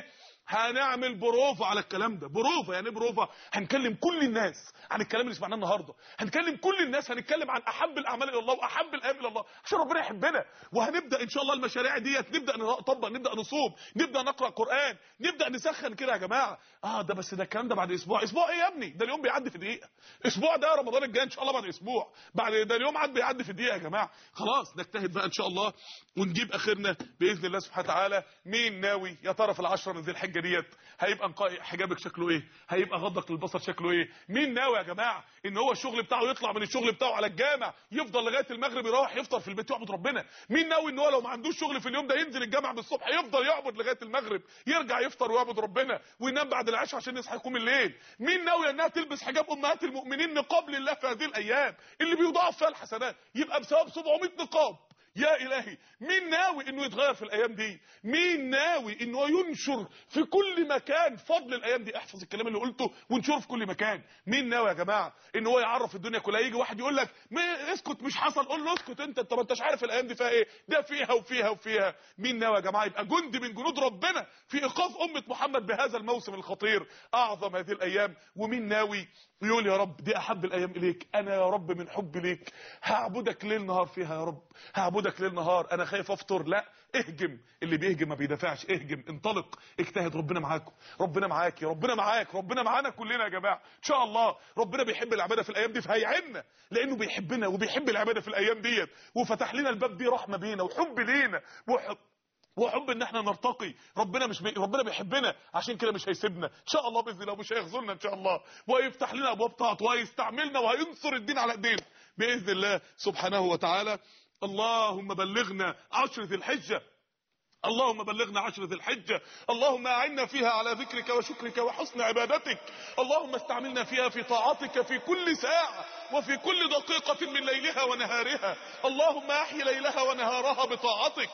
هنعمل بروفا على الكلام ده. بروفا يعني بروفا، هنكلم كل الناس عن الكلام اللي سمعناه النهارده، هنكلم كل الناس، هنتكلم عن احب الاعمال الى الله واحب الايام الى الله عشان ربنا يحبنا. وهنبدا ان شاء الله المشاريع ديت، نبدا نطبق، نبدا نصوم، نبدا نقرا قران، نبدا نسخن كده يا جماعه. اه ده بس ده الكلام ده بعد اسبوع. اسبوع ايه يا ابني؟ ده اليوم بيعدي في دقيقه. اسبوع ده رمضان الجاي ان شاء الله بعد اسبوع، بعد ده اليوم عاد بيعدي في دقيقه يا جماعه. خلاص نجتهد بقى ان شاء الله ونجيب اخرنا باذن الله سبحانه وتعالى. مين ناوي يا ترى في العشره من ذي الحجه ديت هيبقى نقاء حجابك شكله ايه؟ هيبقى غضك للبصر شكله ايه؟ مين ناوي يا جماعه ان هو الشغل بتاعه يطلع من الشغل بتاعه على الجامع يفضل لغايه المغرب يروح يفطر في البيت يعبد ربنا؟ مين ناوي ان هو لو ما عندوش شغل في اليوم ده ينزل الجامع بالصبح يفضل يعبد لغايه المغرب، يرجع يفطر ويعبد ربنا وينام بعد العشاء عشان يصحى يقوم الليل؟ مين ناوي انها تلبس حجاب امهات المؤمنين نقاب لله في هذه الايام اللي بيضاعف فيها الحسنات، يبقى بثواب سبعمائة نقاب؟ يا الهي مين ناوي انه يتغير في الايام دي؟ مين ناوي انه ينشر في كل مكان فضل الايام دي؟ احفظ الكلام اللي قلته وانشره في كل مكان. مين ناوي يا جماعه ان هو يعرف الدنيا كلها؟ يجي واحد يقول لك اسكت مش حصل، قول له اسكت انت، انت ما انتش عارف الايام دي فيها ايه، ده فيها وفيها وفيها. مين ناوي يا جماعه يبقى جندي من جنود ربنا في ايقاف امه محمد بهذا الموسم الخطير اعظم هذه الايام؟ ومين ناوي يقول يا رب دي احب الايام اليك، انا يا رب من حبي ليك هعبدك ليل نهار فيها يا رب، هعبدك ليل نهار، انا خايف افطر. لا اهجم، اللي بيهجم ما بيدافعش. اهجم، انطلق، اجتهد، ربنا معاكم، ربنا معاكي، ربنا معاك، ربنا معانا كلنا يا جماعه ان شاء الله. ربنا بيحب العباده في الايام دي فهيعيننا لانه بيحبنا وبيحب العباده في الايام ديت، وفتح لنا الباب دي رحمه بينا وحب لينا وحب وحب ان احنا نرتقي. ربنا مش بي... ربنا بيحبنا عشان كده مش هيسيبنا ان شاء الله باذن الله، مش هيخذلنا ان شاء الله، ويفتح لنا ابواب طاعته وهيستعملنا وهينصر الدين على ايدينا باذن الله سبحانه وتعالى. اللهم بلغنا عشر ذي الحجه، اللهم بلغنا عشر ذي الحجة، اللهم أعنا فيها على ذكرك وشكرك وحسن عبادتك، اللهم استعملنا فيها في طاعتك في كل ساعة وفي كل دقيقة من ليلها ونهارها، اللهم أحي ليلها ونهارها بطاعتك،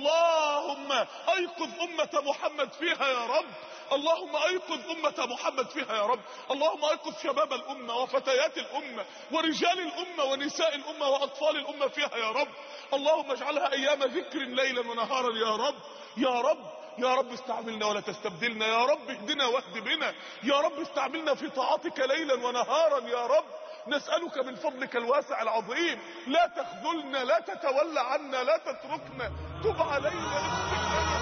اللهم أيقظ أمة محمد فيها يا رب، اللهم أيقظ أمة محمد فيها يا رب، اللهم أيقظ شباب الأمة وفتيات الأمة ورجال الأمة ونساء الأمة وأطفال الأمة فيها يا رب، اللهم اجعلها أيام ذكر ليلا ونهارا يا رب يا رب يا رب. استعملنا ولا تستبدلنا يا رب، اهدنا واهد بنا يا رب، استعملنا في طاعتك ليلا ونهارا يا رب. نسألك من فضلك الواسع العظيم لا تخذلنا، لا تتولى عنا، لا تتركنا، تب علينا.